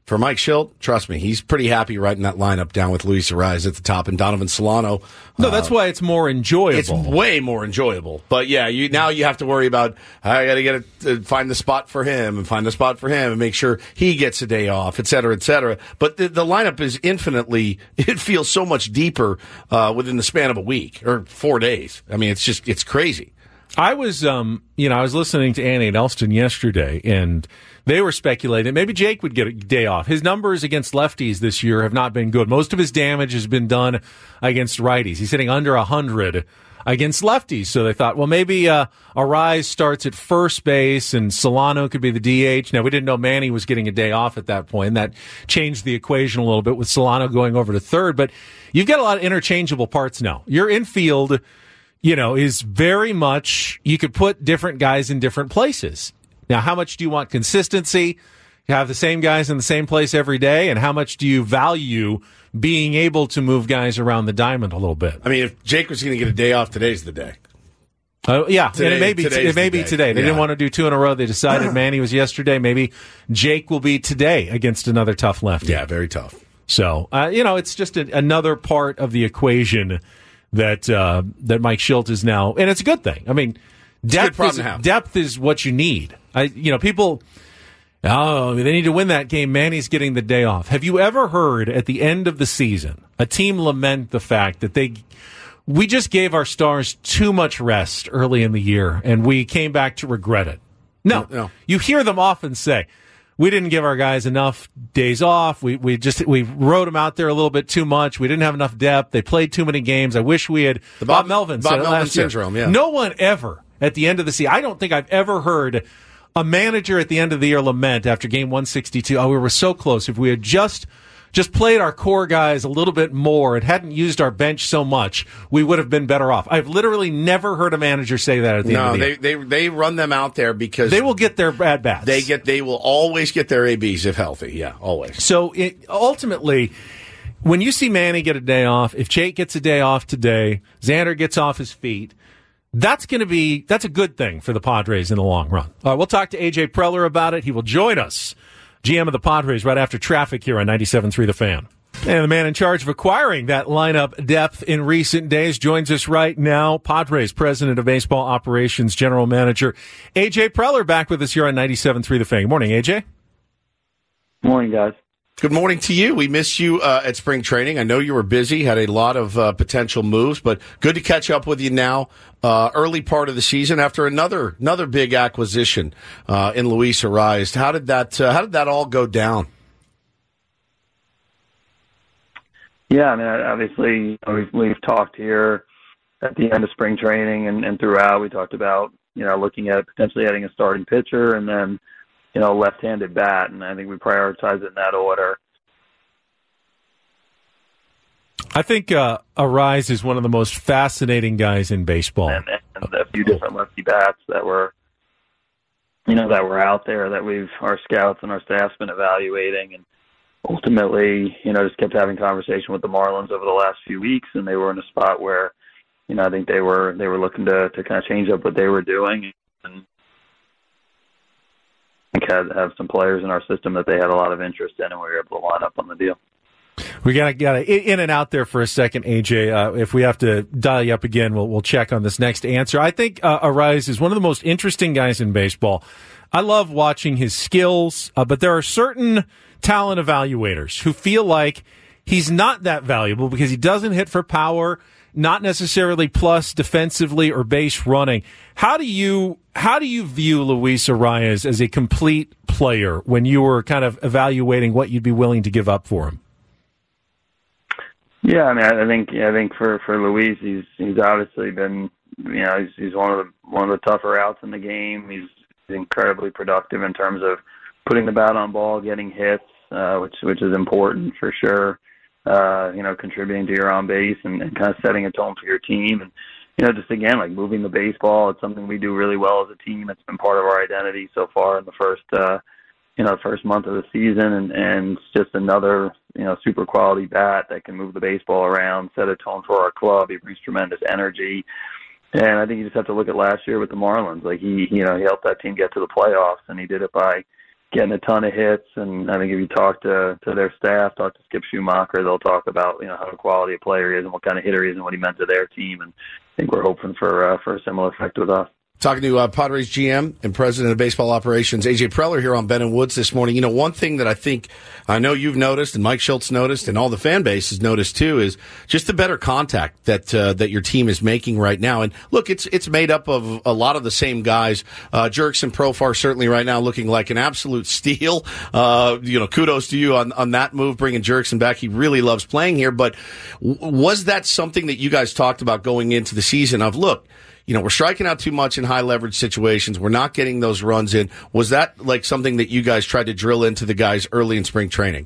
for Mike Shildt, trust me, he's pretty happy writing that lineup down with Luis Arraez at the top and Donovan Solano. No, that's uh, why it's more enjoyable. It's way more enjoyable. But yeah, you now you have to worry about I got to get a, uh, find the spot for him and find the spot for him and make sure he gets a day off, et cetera, et cetera. But the, the lineup is infinitely. It feels so much deeper uh, within the span of a week or four days. I mean, it's just it's crazy. I was, um, you know, I was listening to Annie and Elston yesterday, and they were speculating maybe Jake would get a day off. His numbers against lefties this year have not been good. Most of his damage has been done against righties. He's hitting under one hundred against lefties. So they thought, well, maybe uh, Arraez starts at first base and Solano could be the D H. Now, we didn't know Manny was getting a day off at that point. That changed the equation a little bit with Solano going over to third. But you've got a lot of interchangeable parts now. Your infield, you know, is very much, you could put different guys in different places. Now, how much do you want consistency? You have the same guys in the same place every day, and how much do you value being able to move guys around the diamond a little bit? I mean, if Jake was going to get a day off, today's the day. Uh, yeah, Today, and it may be, it may the be today. They yeah. didn't want to do two in a row. They decided Manny was yesterday. Maybe Jake will be today against another tough lefty. Yeah, very tough. So, uh, you know, it's just a, another part of the equation that uh, that Mike Shildt is now, and it's a good thing. I mean, depth is, depth is what you need. I, you know, people, oh, they need to win that game. Manny's getting the day off. Have you ever heard at the end of the season a team lament the fact that they, we just gave our stars too much rest early in the year and we came back to regret it? No, no. You hear them often say, we didn't give our guys enough days off. We we just we rode them out there a little bit too much. We didn't have enough depth. They played too many games. I wish we had. The Bob, Bob Melvin Bob said it Melvin last year. syndrome. Yeah. No one ever at the end of the season. I don't think I've ever heard a manager at the end of the year lament after game one sixty-two. Oh, we were so close. If we had just just played our core guys a little bit more and hadn't used our bench so much, we would have been better off. I've literally never heard a manager say that at the no, end of the they, year. they they run them out there because they will get their bad bats. They get they will always get their A Bs if healthy. Yeah, always. So it, ultimately, when you see Manny get a day off, if Jake gets a day off today, Xander gets off his feet, that's going to be that's a good thing for the Padres in the long run. Uh, we'll talk to A J Preller about it. He will join us, G M of the Padres, right after traffic here on ninety-seven point three The Fan. And the man in charge of acquiring that lineup depth in recent days joins us right now. Padres President of Baseball Operations, General Manager A J Preller, back with us here on ninety-seven point three The Fan. Good morning, A J. Morning, guys. Good morning to you. We missed you uh, at spring training. I know you were busy, had a lot of uh, potential moves, but good to catch up with you now. Uh, early part of the season after another another big acquisition uh, in Luis Arraez. How did that uh, How did that all go down? Yeah, I mean, obviously, you know, we've, we've talked here at the end of spring training and, and throughout. We talked about, you know, looking at potentially adding a starting pitcher and then, you know, left-handed bat, and I think we prioritize it in that order. I think uh, Arraez is one of the most fascinating guys in baseball. And, and a few different lefty bats that were, you know, that were out there that we've, our scouts and our staff's been evaluating, and ultimately, you know, just kept having conversation with the Marlins over the last few weeks, and they were in a spot where, you know, I think they were they were looking to, to kind of change up what they were doing and have, have some players in our system that they had a lot of interest in, and we were able to line up on the deal. We got to got in and out there for a second, A J. Uh, if we have to dial you up again, we'll we'll check on this next answer. I think uh, Arraez is one of the most interesting guys in baseball. I love watching his skills, uh, but there are certain talent evaluators who feel like he's not that valuable because he doesn't hit for power, not necessarily plus defensively or base running. How do you how do you view Luis Arraez as a complete player when you were kind of evaluating what you'd be willing to give up for him? Yeah, I mean, I think I think for, for Luis, he's he's obviously been, you know, he's he's one of the one of the tougher outs in the game. He's incredibly productive in terms of putting the bat on ball, getting hits, uh, which which is important for sure. Uh, you know, contributing to your on base and, and kind of setting a tone for your team, and you know, just again like moving the baseball. It's something we do really well as a team. It's been part of our identity so far in the first, uh, you know, first month of the season, and and it's just another, you know, super quality bat that can move the baseball around, set a tone for our club. He brings tremendous energy. And I think you just have to look at last year with the Marlins. Like he, you know, he helped that team get to the playoffs, and he did it by getting a ton of hits. And I think if you talk to, to their staff, talk to Skip Schumacher, they'll talk about, you know, how quality a player he is and what kind of hitter he is and what he meant to their team. And I think we're hoping for uh, for a similar effect with us. Talking to uh, Padres G M and President of Baseball Operations, A J Preller, here on Ben and Woods this morning. You know, one thing that I think I know you've noticed and Mike Schultz noticed and all the fan base has noticed too is just the better contact that uh, that your team is making right now. And look, it's it's made up of a lot of the same guys. Uh, Jerks and Profar certainly right now looking like an absolute steal. Uh, you know, kudos to you on, on that move, bringing Jerkson back. He really loves playing here. But w- was that something that you guys talked about going into the season of, look, you know, we're striking out too much in high leverage situations. We're not getting those runs in. Was that like something that you guys tried to drill into the guys early in spring training?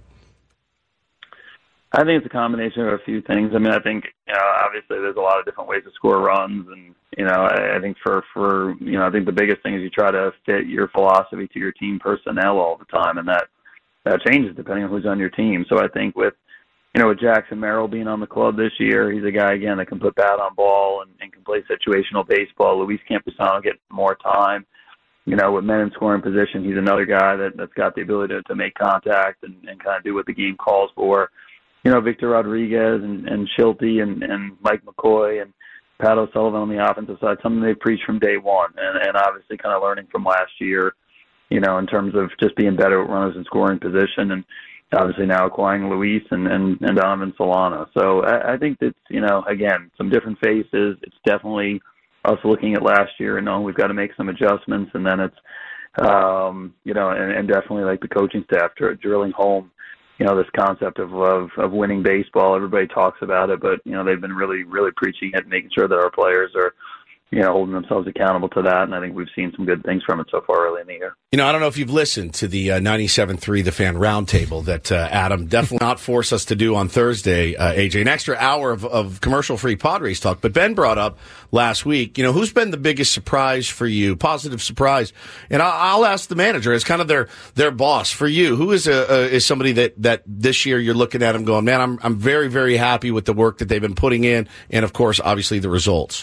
I think it's a combination of a few things. I mean, I think, you know, obviously there's a lot of different ways to score runs. And, you know, I, I think for, for, you know, I think the biggest thing is you try to fit your philosophy to your team personnel all the time. And that, that changes depending on who's on your team. So I think with, you know, with Jackson Merrill being on the club this year, he's a guy, again, that can put bat on ball and, and can play situational baseball. Luis Campusano get more time. You know, with men in scoring position, he's another guy that, that's got the ability to, to make contact and, and kind of do what the game calls for. You know, Victor Rodriguez and, and Schulte and, and Mike McCoy and Pat O'Sullivan on the offensive side, something they've preached from day one. And, and obviously kind of learning from last year, you know, in terms of just being better at runners in scoring position. And obviously now acquiring Luis and, and, and Donovan Solano. So I, I think that's, you know, again, some different faces. It's definitely us looking at last year and knowing we've got to make some adjustments. And then it's, um, you know, and, and definitely like the coaching staff drilling home, you know, this concept of, of, of winning baseball. Everybody talks about it, but, you know, they've been really, really preaching it, making sure that our players are, you know, holding themselves accountable to that. And I think we've seen some good things from it so far early in the year. You know, I don't know if you've listened to the uh, ninety-seven point three The Fan Roundtable that uh, Adam definitely not force us to do on Thursday, uh, A J. An extra hour of, of commercial-free Padres talk. But Ben brought up last week, you know, who's been the biggest surprise for you, positive surprise? And I'll, I'll ask the manager as kind of their their boss. For you, who is a, a, is somebody that, that this year you're looking at him going, man, I'm I'm very, very happy with the work that they've been putting in and, of course, obviously the results.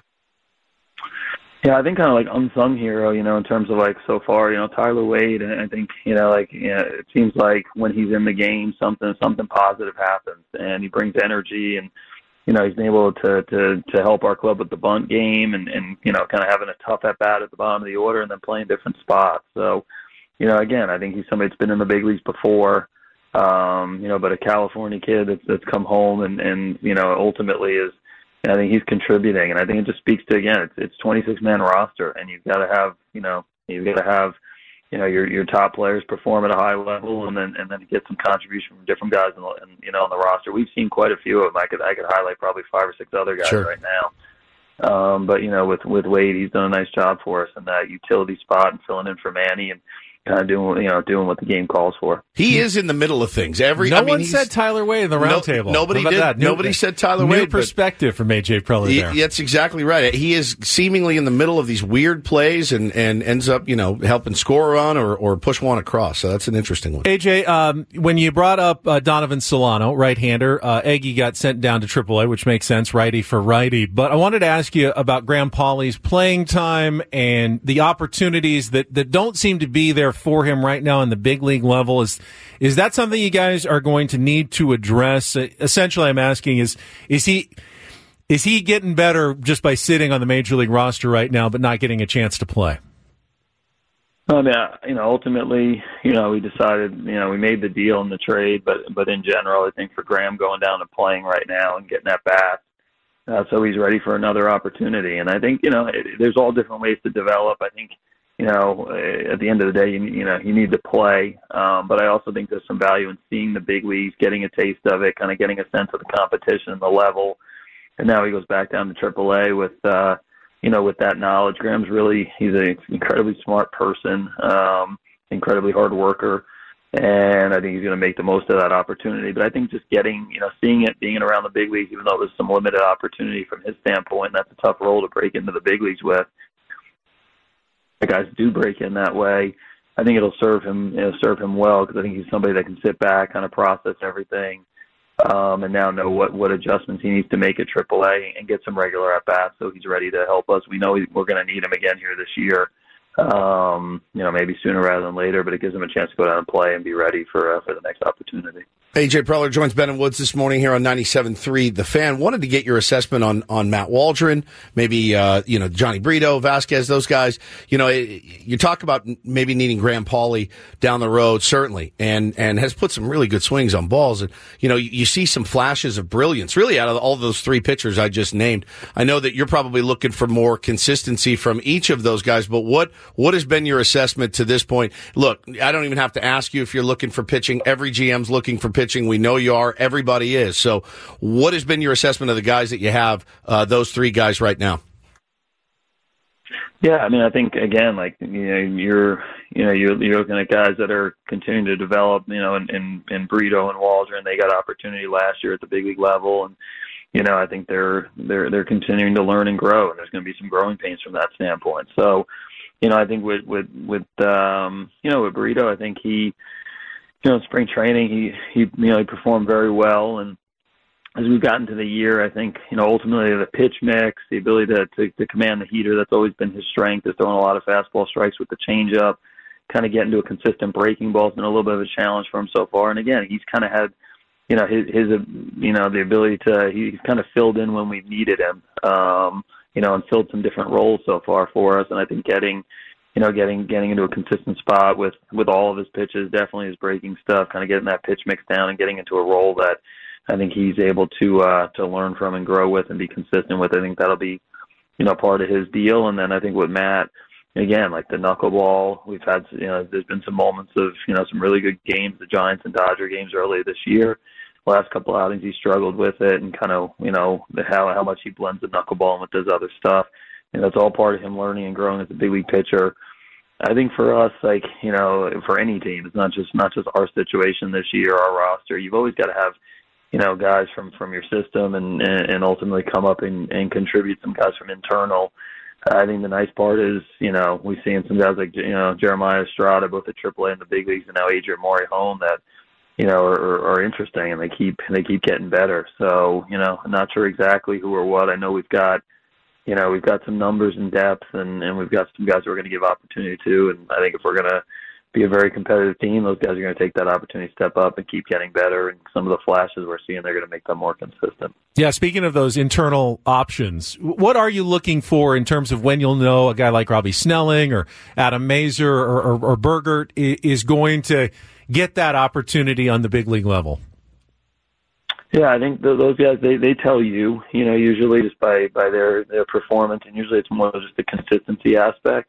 Yeah, I think kind of like unsung hero, you know, in terms of like so far, you know, Tyler Wade. And I think, you know, like, you know, it seems like when he's in the game, something something positive happens, and he brings energy, and you know, he's been able to to to help our club with the bunt game, and and you know, kind of having a tough at bat at the bottom of the order, and then playing different spots. So, you know, again, I think he's somebody that's been in the big leagues before, um, you know, but a California kid that's that's come home and and you know, ultimately is. I think he's contributing, and I think it just speaks to, again, it's it's twenty-six man roster, and you've got to have, you know, you've got to have, you know, your your top players perform at a high level, and then and then get some contribution from different guys, in the, in, you know, on the roster. We've seen quite a few of them. I could I could highlight probably five or six other guys sure. right now. Um, but you know, with with Wade, he's done a nice job for us in that utility spot and filling in for Manny, and kind of doing, you know, doing what the game calls for. He is in the middle of things. Every no I mean, one said Tyler Wade in the roundtable. No, nobody did. That? Nobody new, said Tyler new Wade. New perspective from A J Preller he, there. That's exactly right. He is seemingly in the middle of these weird plays and, and ends up, you know, helping score a run or, or push one across. So that's an interesting one. A J, um, when you brought up uh, Donovan Solano, right-hander, uh, Eggy got sent down to triple A, which makes sense, righty for righty. But I wanted to ask you about Graham Pauley's playing time and the opportunities that, that don't seem to be there for him right now in the big league level. Is is that something you guys are going to need to address? Essentially, I'm asking is is he is he getting better just by sitting on the major league roster right now, but not getting a chance to play? I mean, you know, ultimately, you know, we decided, you know, we made the deal in the trade, but but in general, I think for Graham going down and playing right now and getting that bat, uh, so he's ready for another opportunity. And I think, you know, it, there's all different ways to develop. I think, you know, at the end of the day, you, you know, you need to play. Um, but I also think there's some value in seeing the big leagues, getting a taste of it, kind of getting a sense of the competition and the level. And now he goes back down to triple A with, uh, you know, with that knowledge. Graham's really, he's an incredibly smart person, um, incredibly hard worker. And I think he's going to make the most of that opportunity. But I think just getting, you know, seeing it, being around the big leagues, even though there's some limited opportunity from his standpoint, that's a tough role to break into the big leagues with. The guys do break in that way. I think it'll serve him, it'll serve him well, because I think he's somebody that can sit back, kind of process everything, um, and now know what, what adjustments he needs to make at triple A and get some regular at bats, so he's ready to help us. We know we're going to need him again here this year, um, you know, maybe sooner rather than later, but it gives him a chance to go down and play and be ready for uh, for the next opportunity. A J Preller joins Ben and Woods this morning here on ninety-seven point three The Fan. Wanted to get your assessment on, on Matt Waldron, maybe, uh, you know, Johnny Brito, Vasquez, those guys. You know, you talk about maybe needing Graham Pauley down the road, certainly, and, and has put some really good swings on balls. And, you know, you, you see some flashes of brilliance, really, out of all those three pitchers I just named. I know that you're probably looking for more consistency from each of those guys, but what, what has been your assessment to this point? Look, I don't even have to ask you if you're looking for pitching. Every G M's looking for pitching. We know you are. Everybody is. So what has been your assessment of the guys that you have, uh, those three guys right now? Yeah, I mean, I think, again, like, you know, you're, you know, you're, you're looking at guys that are continuing to develop, you know, in, in, in Brito and Waldron. They got opportunity last year at the big league level. And, you know, I think they're, they're, they're continuing to learn and grow, and there's going to be some growing pains from that standpoint. So, you know, I think with, with, with, um, you know, with Brito, I think he, you know, spring training, he, he, you know, he performed very well. And as we've gotten to the year, I think, you know, ultimately the pitch mix, the ability to, to, to command the heater, that's always been his strength, is throwing a lot of fastball strikes with the changeup, kind of getting to a consistent breaking ball has been a little bit of a challenge for him so far. And again, he's kind of had, you know, his, his, you know, the ability to, he's kind of filled in when we've needed him, um, you know, and filled some different roles so far for us. And I think getting, you know, getting getting into a consistent spot with, with all of his pitches, definitely his breaking stuff, kind of getting that pitch mix down and getting into a role that I think he's able to uh, to learn from and grow with and be consistent with. I think that'll be, you know, part of his deal. And then I think with Matt, again, like the knuckleball, we've had, you know, there's been some moments of, you know, some really good games, the Giants and Dodger games earlier this year. Last couple outings he struggled with it, and kind of, you know, how how much he blends the knuckleball with his other stuff. And that's all part of him learning and growing as a big league pitcher. I think for us, like, you know, for any team, it's not just not just our situation this year, our roster. You've always got to have, you know, guys from, from your system and, and ultimately come up and, and contribute some guys from internal. I think the nice part is, you know, we've seen some guys like, you know, Jeremiah Estrada, both at triple A and the big leagues, and now Adrian Morejon that, you know, are, are interesting, and they keep they keep getting better. So, you know, I'm not sure exactly who or what. I know we've got, you know, we've got some numbers and depth, and, and we've got some guys who are going to give opportunity to. And I think if we're going to be a very competitive team, those guys are going to take that opportunity to step up and keep getting better. And some of the flashes we're seeing, they're going to make them more consistent. Yeah, speaking of those internal options, what are you looking for in terms of when you'll know a guy like Robbie Snelling or Adam Mazur or, or, or Bergert is going to get that opportunity on the big league level? Yeah, I think th- those guys, they, they tell you, you know, usually just by, by their, their performance, and usually it's more just the consistency aspect.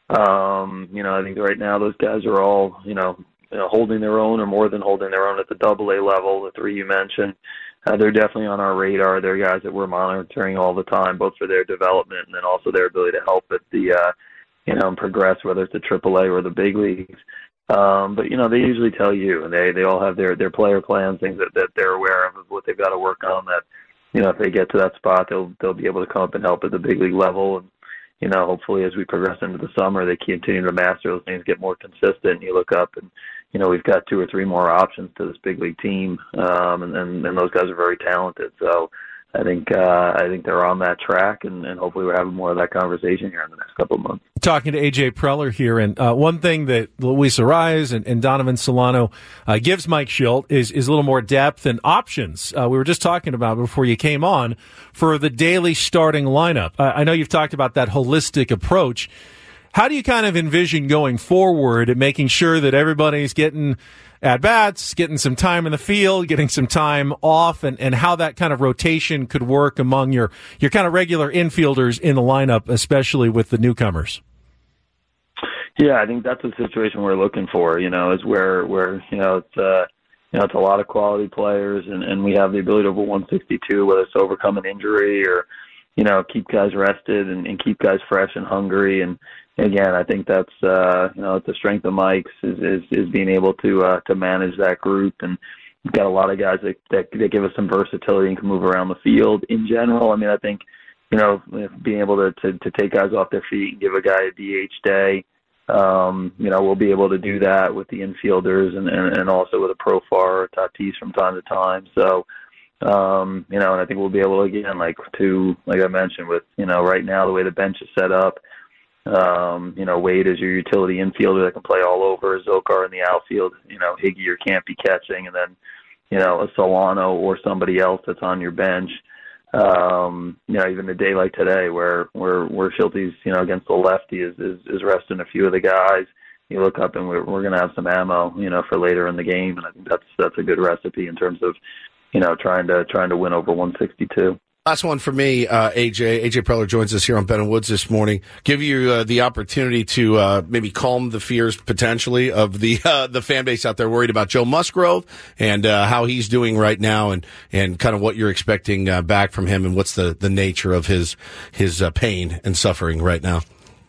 Um, you know, I think right now those guys are all, you know, you know, holding their own or more than holding their own at the double A level, the three you mentioned. Uh, they're definitely on our radar. They're guys that we're monitoring all the time, both for their development and then also their ability to help at the, uh, you know, and progress, whether it's the triple A or the big leagues. Um, but, you know, they usually tell you, and they, they all have their, their player plans, things that, that they're aware of, of what they've got to work on, that, you know, if they get to that spot, they'll they'll be able to come up and help at the big league level. And, you know, hopefully as we progress into the summer, they continue to master those things, get more consistent. You look up and, you know, we've got two or three more options to this big league team, um, and, and, and those guys are very talented. So I think uh, I think they're on that track, and, and hopefully we're having more of that conversation here in the next couple of months. Talking to A J Preller here, and uh, one thing that Luis Arraez and, and Donovan Solano uh, gives Mike Shildt is, is a little more depth and options. Uh, we were just talking about before you came on for the daily starting lineup. Uh, I know you've talked about that holistic approach. How do you kind of envision going forward and making sure that everybody's getting at-bats, getting some time in the field, getting some time off, and, and how that kind of rotation could work among your, your kind of regular infielders in the lineup, especially with the newcomers? Yeah, I think that's the situation we're looking for, you know, is where, where you know, it's, uh, you know, it's a lot of quality players, and, and we have the ability to over one sixty-two, whether it's to overcome an injury or, you know, keep guys rested and, and keep guys fresh and hungry. And again, I think that's, uh, you know, it's the strength of Mike's is, is, is being able to, uh, to manage that group. And we've got a lot of guys that, that, that give us some versatility and can move around the field in general. I mean, I think, you know, being able to, to, to take guys off their feet and give a guy a D H day, um, you know, we'll be able to do that with the infielders and, and, and also with a Profar or Tatis from time to time. So, um, you know, and I think we'll be able to, again, like to, like I mentioned with, you know, right now, the way the bench is set up, Um, you know, Wade is your utility infielder that can play all over. Zokar in the outfield. You know, Higgy or can't be catching, and then you know a Solano or somebody else that's on your bench. Um, you know, even a day like today, where where where Schilte's you know against the lefty is is, is resting a few of the guys. You look up and we're we're going to have some ammo, you know, for later in the game, and I think that's that's a good recipe in terms of you know trying to trying to win over one sixty-two. Last one for me, uh, A J. A J Preller joins us here on Ben and Woods this morning. Give you uh, the opportunity to uh, maybe calm the fears potentially of the uh, the fan base out there worried about Joe Musgrove and uh, how he's doing right now, and, and kind of what you're expecting uh, back from him, and what's the, the nature of his his uh, pain and suffering right now.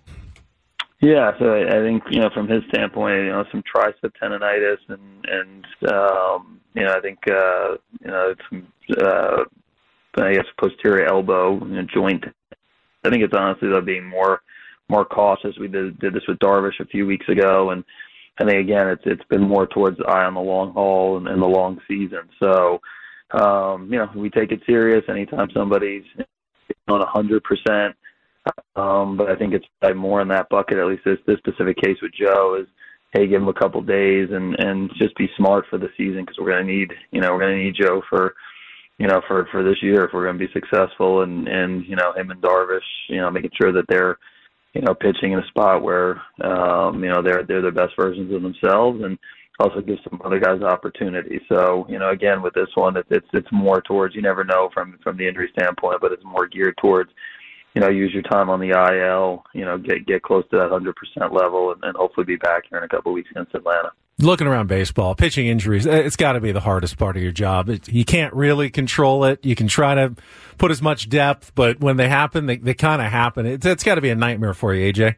Yeah, so I, I think you know from his standpoint, you know, some tricep tendonitis and and um, you know I think uh, you know some. Uh, I guess posterior elbow you know, joint. I think it's honestly though being more more cautious. We did did this with Darvish a few weeks ago, and I think again it's it's been more towards the eye on the long haul and, and the long season. So um, you know we take it serious anytime somebody's on a hundred percent. Um, but I think it's more in that bucket. At least this this specific case with Joe is, hey, give him a couple days and and just be smart for the season because we're gonna need you know we're gonna need Joe for. you know, for, for this year, if we're going to be successful, and, and, you know, him and Darvish, you know, making sure that they're, you know, pitching in a spot where, um, you know, they're, they're the best versions of themselves, and also give some other guys opportunity. So, you know, again, with this one, it's, it's, it's more towards, you never know from, from the injury standpoint, but it's more geared towards, you know, use your time on the I L, you know, get, get close to that one hundred percent level, and, and hopefully be back here in a couple of weeks against Atlanta. Looking around baseball, pitching injuries, it's got to be the hardest part of your job. It, you can't really control it. You can try to put as much depth, but when they happen, they, they kind of happen. It's, it's got to be a nightmare for you, A J.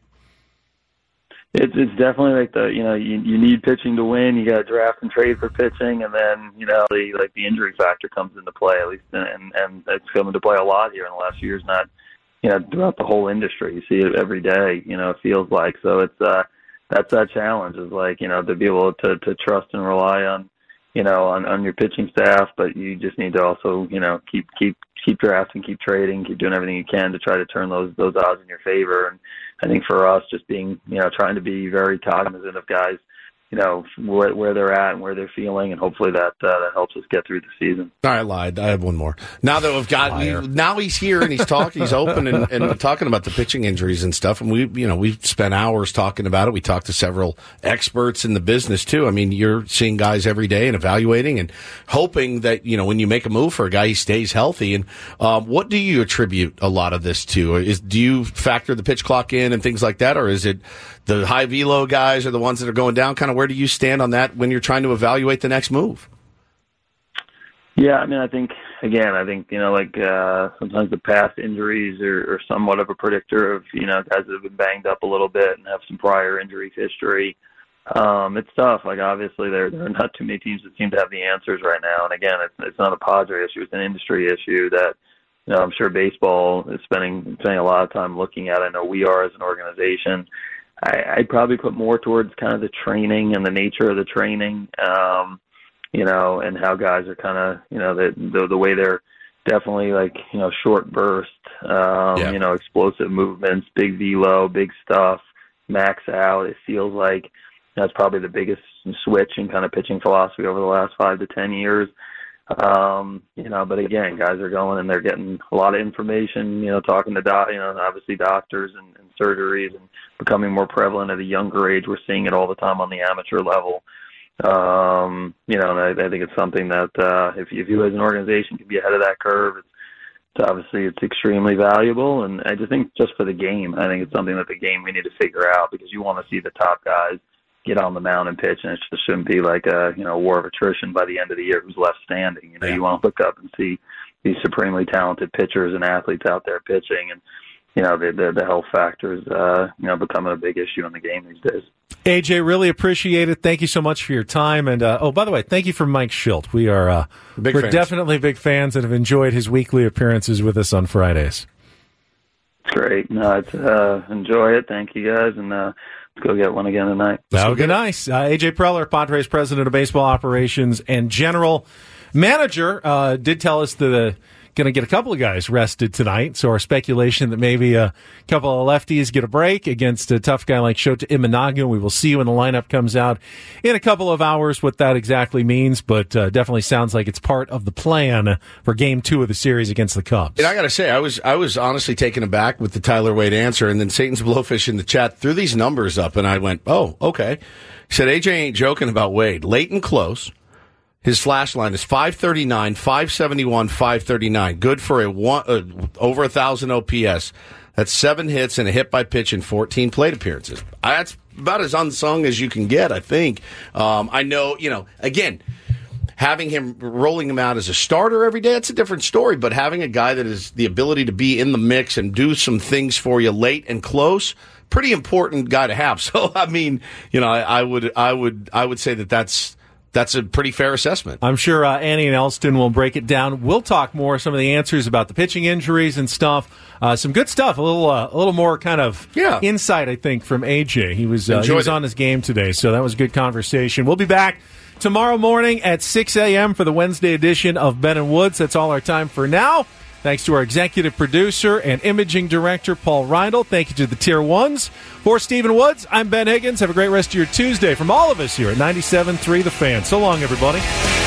It's it's definitely like the you know you you need pitching to win. You got to draft and trade for pitching, and then you know the like the injury factor comes into play at least, and and it's come into play a lot here in the last few years. Not you know throughout the whole industry, you see it every day. You know it feels like so it's. uh That's that challenge is like, you know, to be able to, to trust and rely on, you know, on, on your pitching staff, but you just need to also, you know, keep, keep, keep drafting, keep trading, keep doing everything you can to try to turn those, those odds in your favor. And I think for us, just being, you know, trying to be very cognizant of guys, you know, where, where they're at and where they're feeling, and hopefully that uh, that helps us get through the season. All right, I lied. I have one more. Now that we've got, we, now he's here and he's talking, he's open and, and talking about the pitching injuries and stuff. And we, you know, we've spent hours talking about it. We talked to several experts in the business too. I mean, you're seeing guys every day and evaluating and hoping that, you know, when you make a move for a guy, he stays healthy. And um, what do you attribute a lot of this to? Is do you factor the pitch clock in and things like that, or is it the high velo guys are the ones that are going down? Kind of where do you stand on that when you're trying to evaluate the next move? Yeah, I mean, I think, again, I think, you know, like uh, sometimes the past injuries are, are somewhat of a predictor of, you know, guys that have been banged up a little bit and have some prior injury history. Um, it's tough. Like, obviously, there, there are not too many teams that seem to have the answers right now. And, again, it's, it's not a Padre issue. It's an industry issue that, you know, I'm sure baseball is spending, spending a lot of time looking at. I know we are as an organization. I, I'd probably put more towards kind of the training and the nature of the training, um, you know, and how guys are kind of, you know, the, the the way they're definitely like, you know, short burst, um, yeah. you know, explosive movements, big velo, big stuff, max out. It feels like that's probably the biggest switch in kind of pitching philosophy over the last five to ten years. Um, you know, but again, guys are going and they're getting a lot of information, you know, talking to, doc, you know, obviously doctors and, and surgeries, and becoming more prevalent at a younger age. We're seeing it all the time on the amateur level. Um, you know, and I, I think it's something that, uh, if, if you as an organization can be ahead of that curve, it's, it's obviously it's extremely valuable. And I just think just for the game, I think it's something that the game we need to figure out, because you want to see the top guys get on the mound and pitch, and it just shouldn't be like a, you know, war of attrition by the end of the year who's left standing. You know, yeah. you want to look up and see these supremely talented pitchers and athletes out there pitching, and, you know, the the, the health factors, uh, you know, becoming a big issue in the game these days. A J, really appreciate it. Thank you so much for your time. And, uh, oh, by the way, thank you for Mike Shildt. We are uh, big we're fans. Definitely big fans and have enjoyed his weekly appearances with us on Fridays. It's great. No, it's, uh, enjoy it. Thank you, guys. And, uh, let's go get one again tonight. That would be nice. Uh, A J Preller, Padres president of baseball operations and general manager, uh, did tell us the going to get a couple of guys rested tonight. So our speculation that maybe a couple of lefties get a break against a tough guy like Shota Imanaga. We will see when the lineup comes out in a couple of hours what that exactly means, but uh, definitely sounds like it's part of the plan for game two of the series against the Cubs. And I got to say, I was I was honestly taken aback with the Tyler Wade answer, and then Satan's Blowfish in the chat threw these numbers up, and I went, oh, okay. He said, A J ain't joking about Wade. Late and close. His flash line is five thirty-nine, five seventy-one, five thirty-nine. Good for a one, uh, over one thousand O P S. That's seven hits and a hit by pitch and fourteen plate appearances. That's about as unsung as you can get, I think. Um, I know, you know, again, having him, rolling him out as a starter every day, that's a different story. But having a guy that has the ability to be in the mix and do some things for you late and close, pretty important guy to have. So, I mean, you know, I, I would, I would, I would say that that's, That's a pretty fair assessment. I'm sure uh, Annie and Elston will break it down. We'll talk more, some of the answers about the pitching injuries and stuff. Uh, some good stuff. A little, uh, a little more kind of yeah. insight, I think, from A J. He was, uh, he was on his game today, so that was a good conversation. We'll be back tomorrow morning at six a.m. for the Wednesday edition of Ben and Woods. That's all our time for now. Thanks to our executive producer and imaging director, Paul Reindl. Thank you to the Tier ones. For Stephen Woods, I'm Ben Higgins. Have a great rest of your Tuesday from all of us here at ninety-seven point three The Fan. So long, everybody.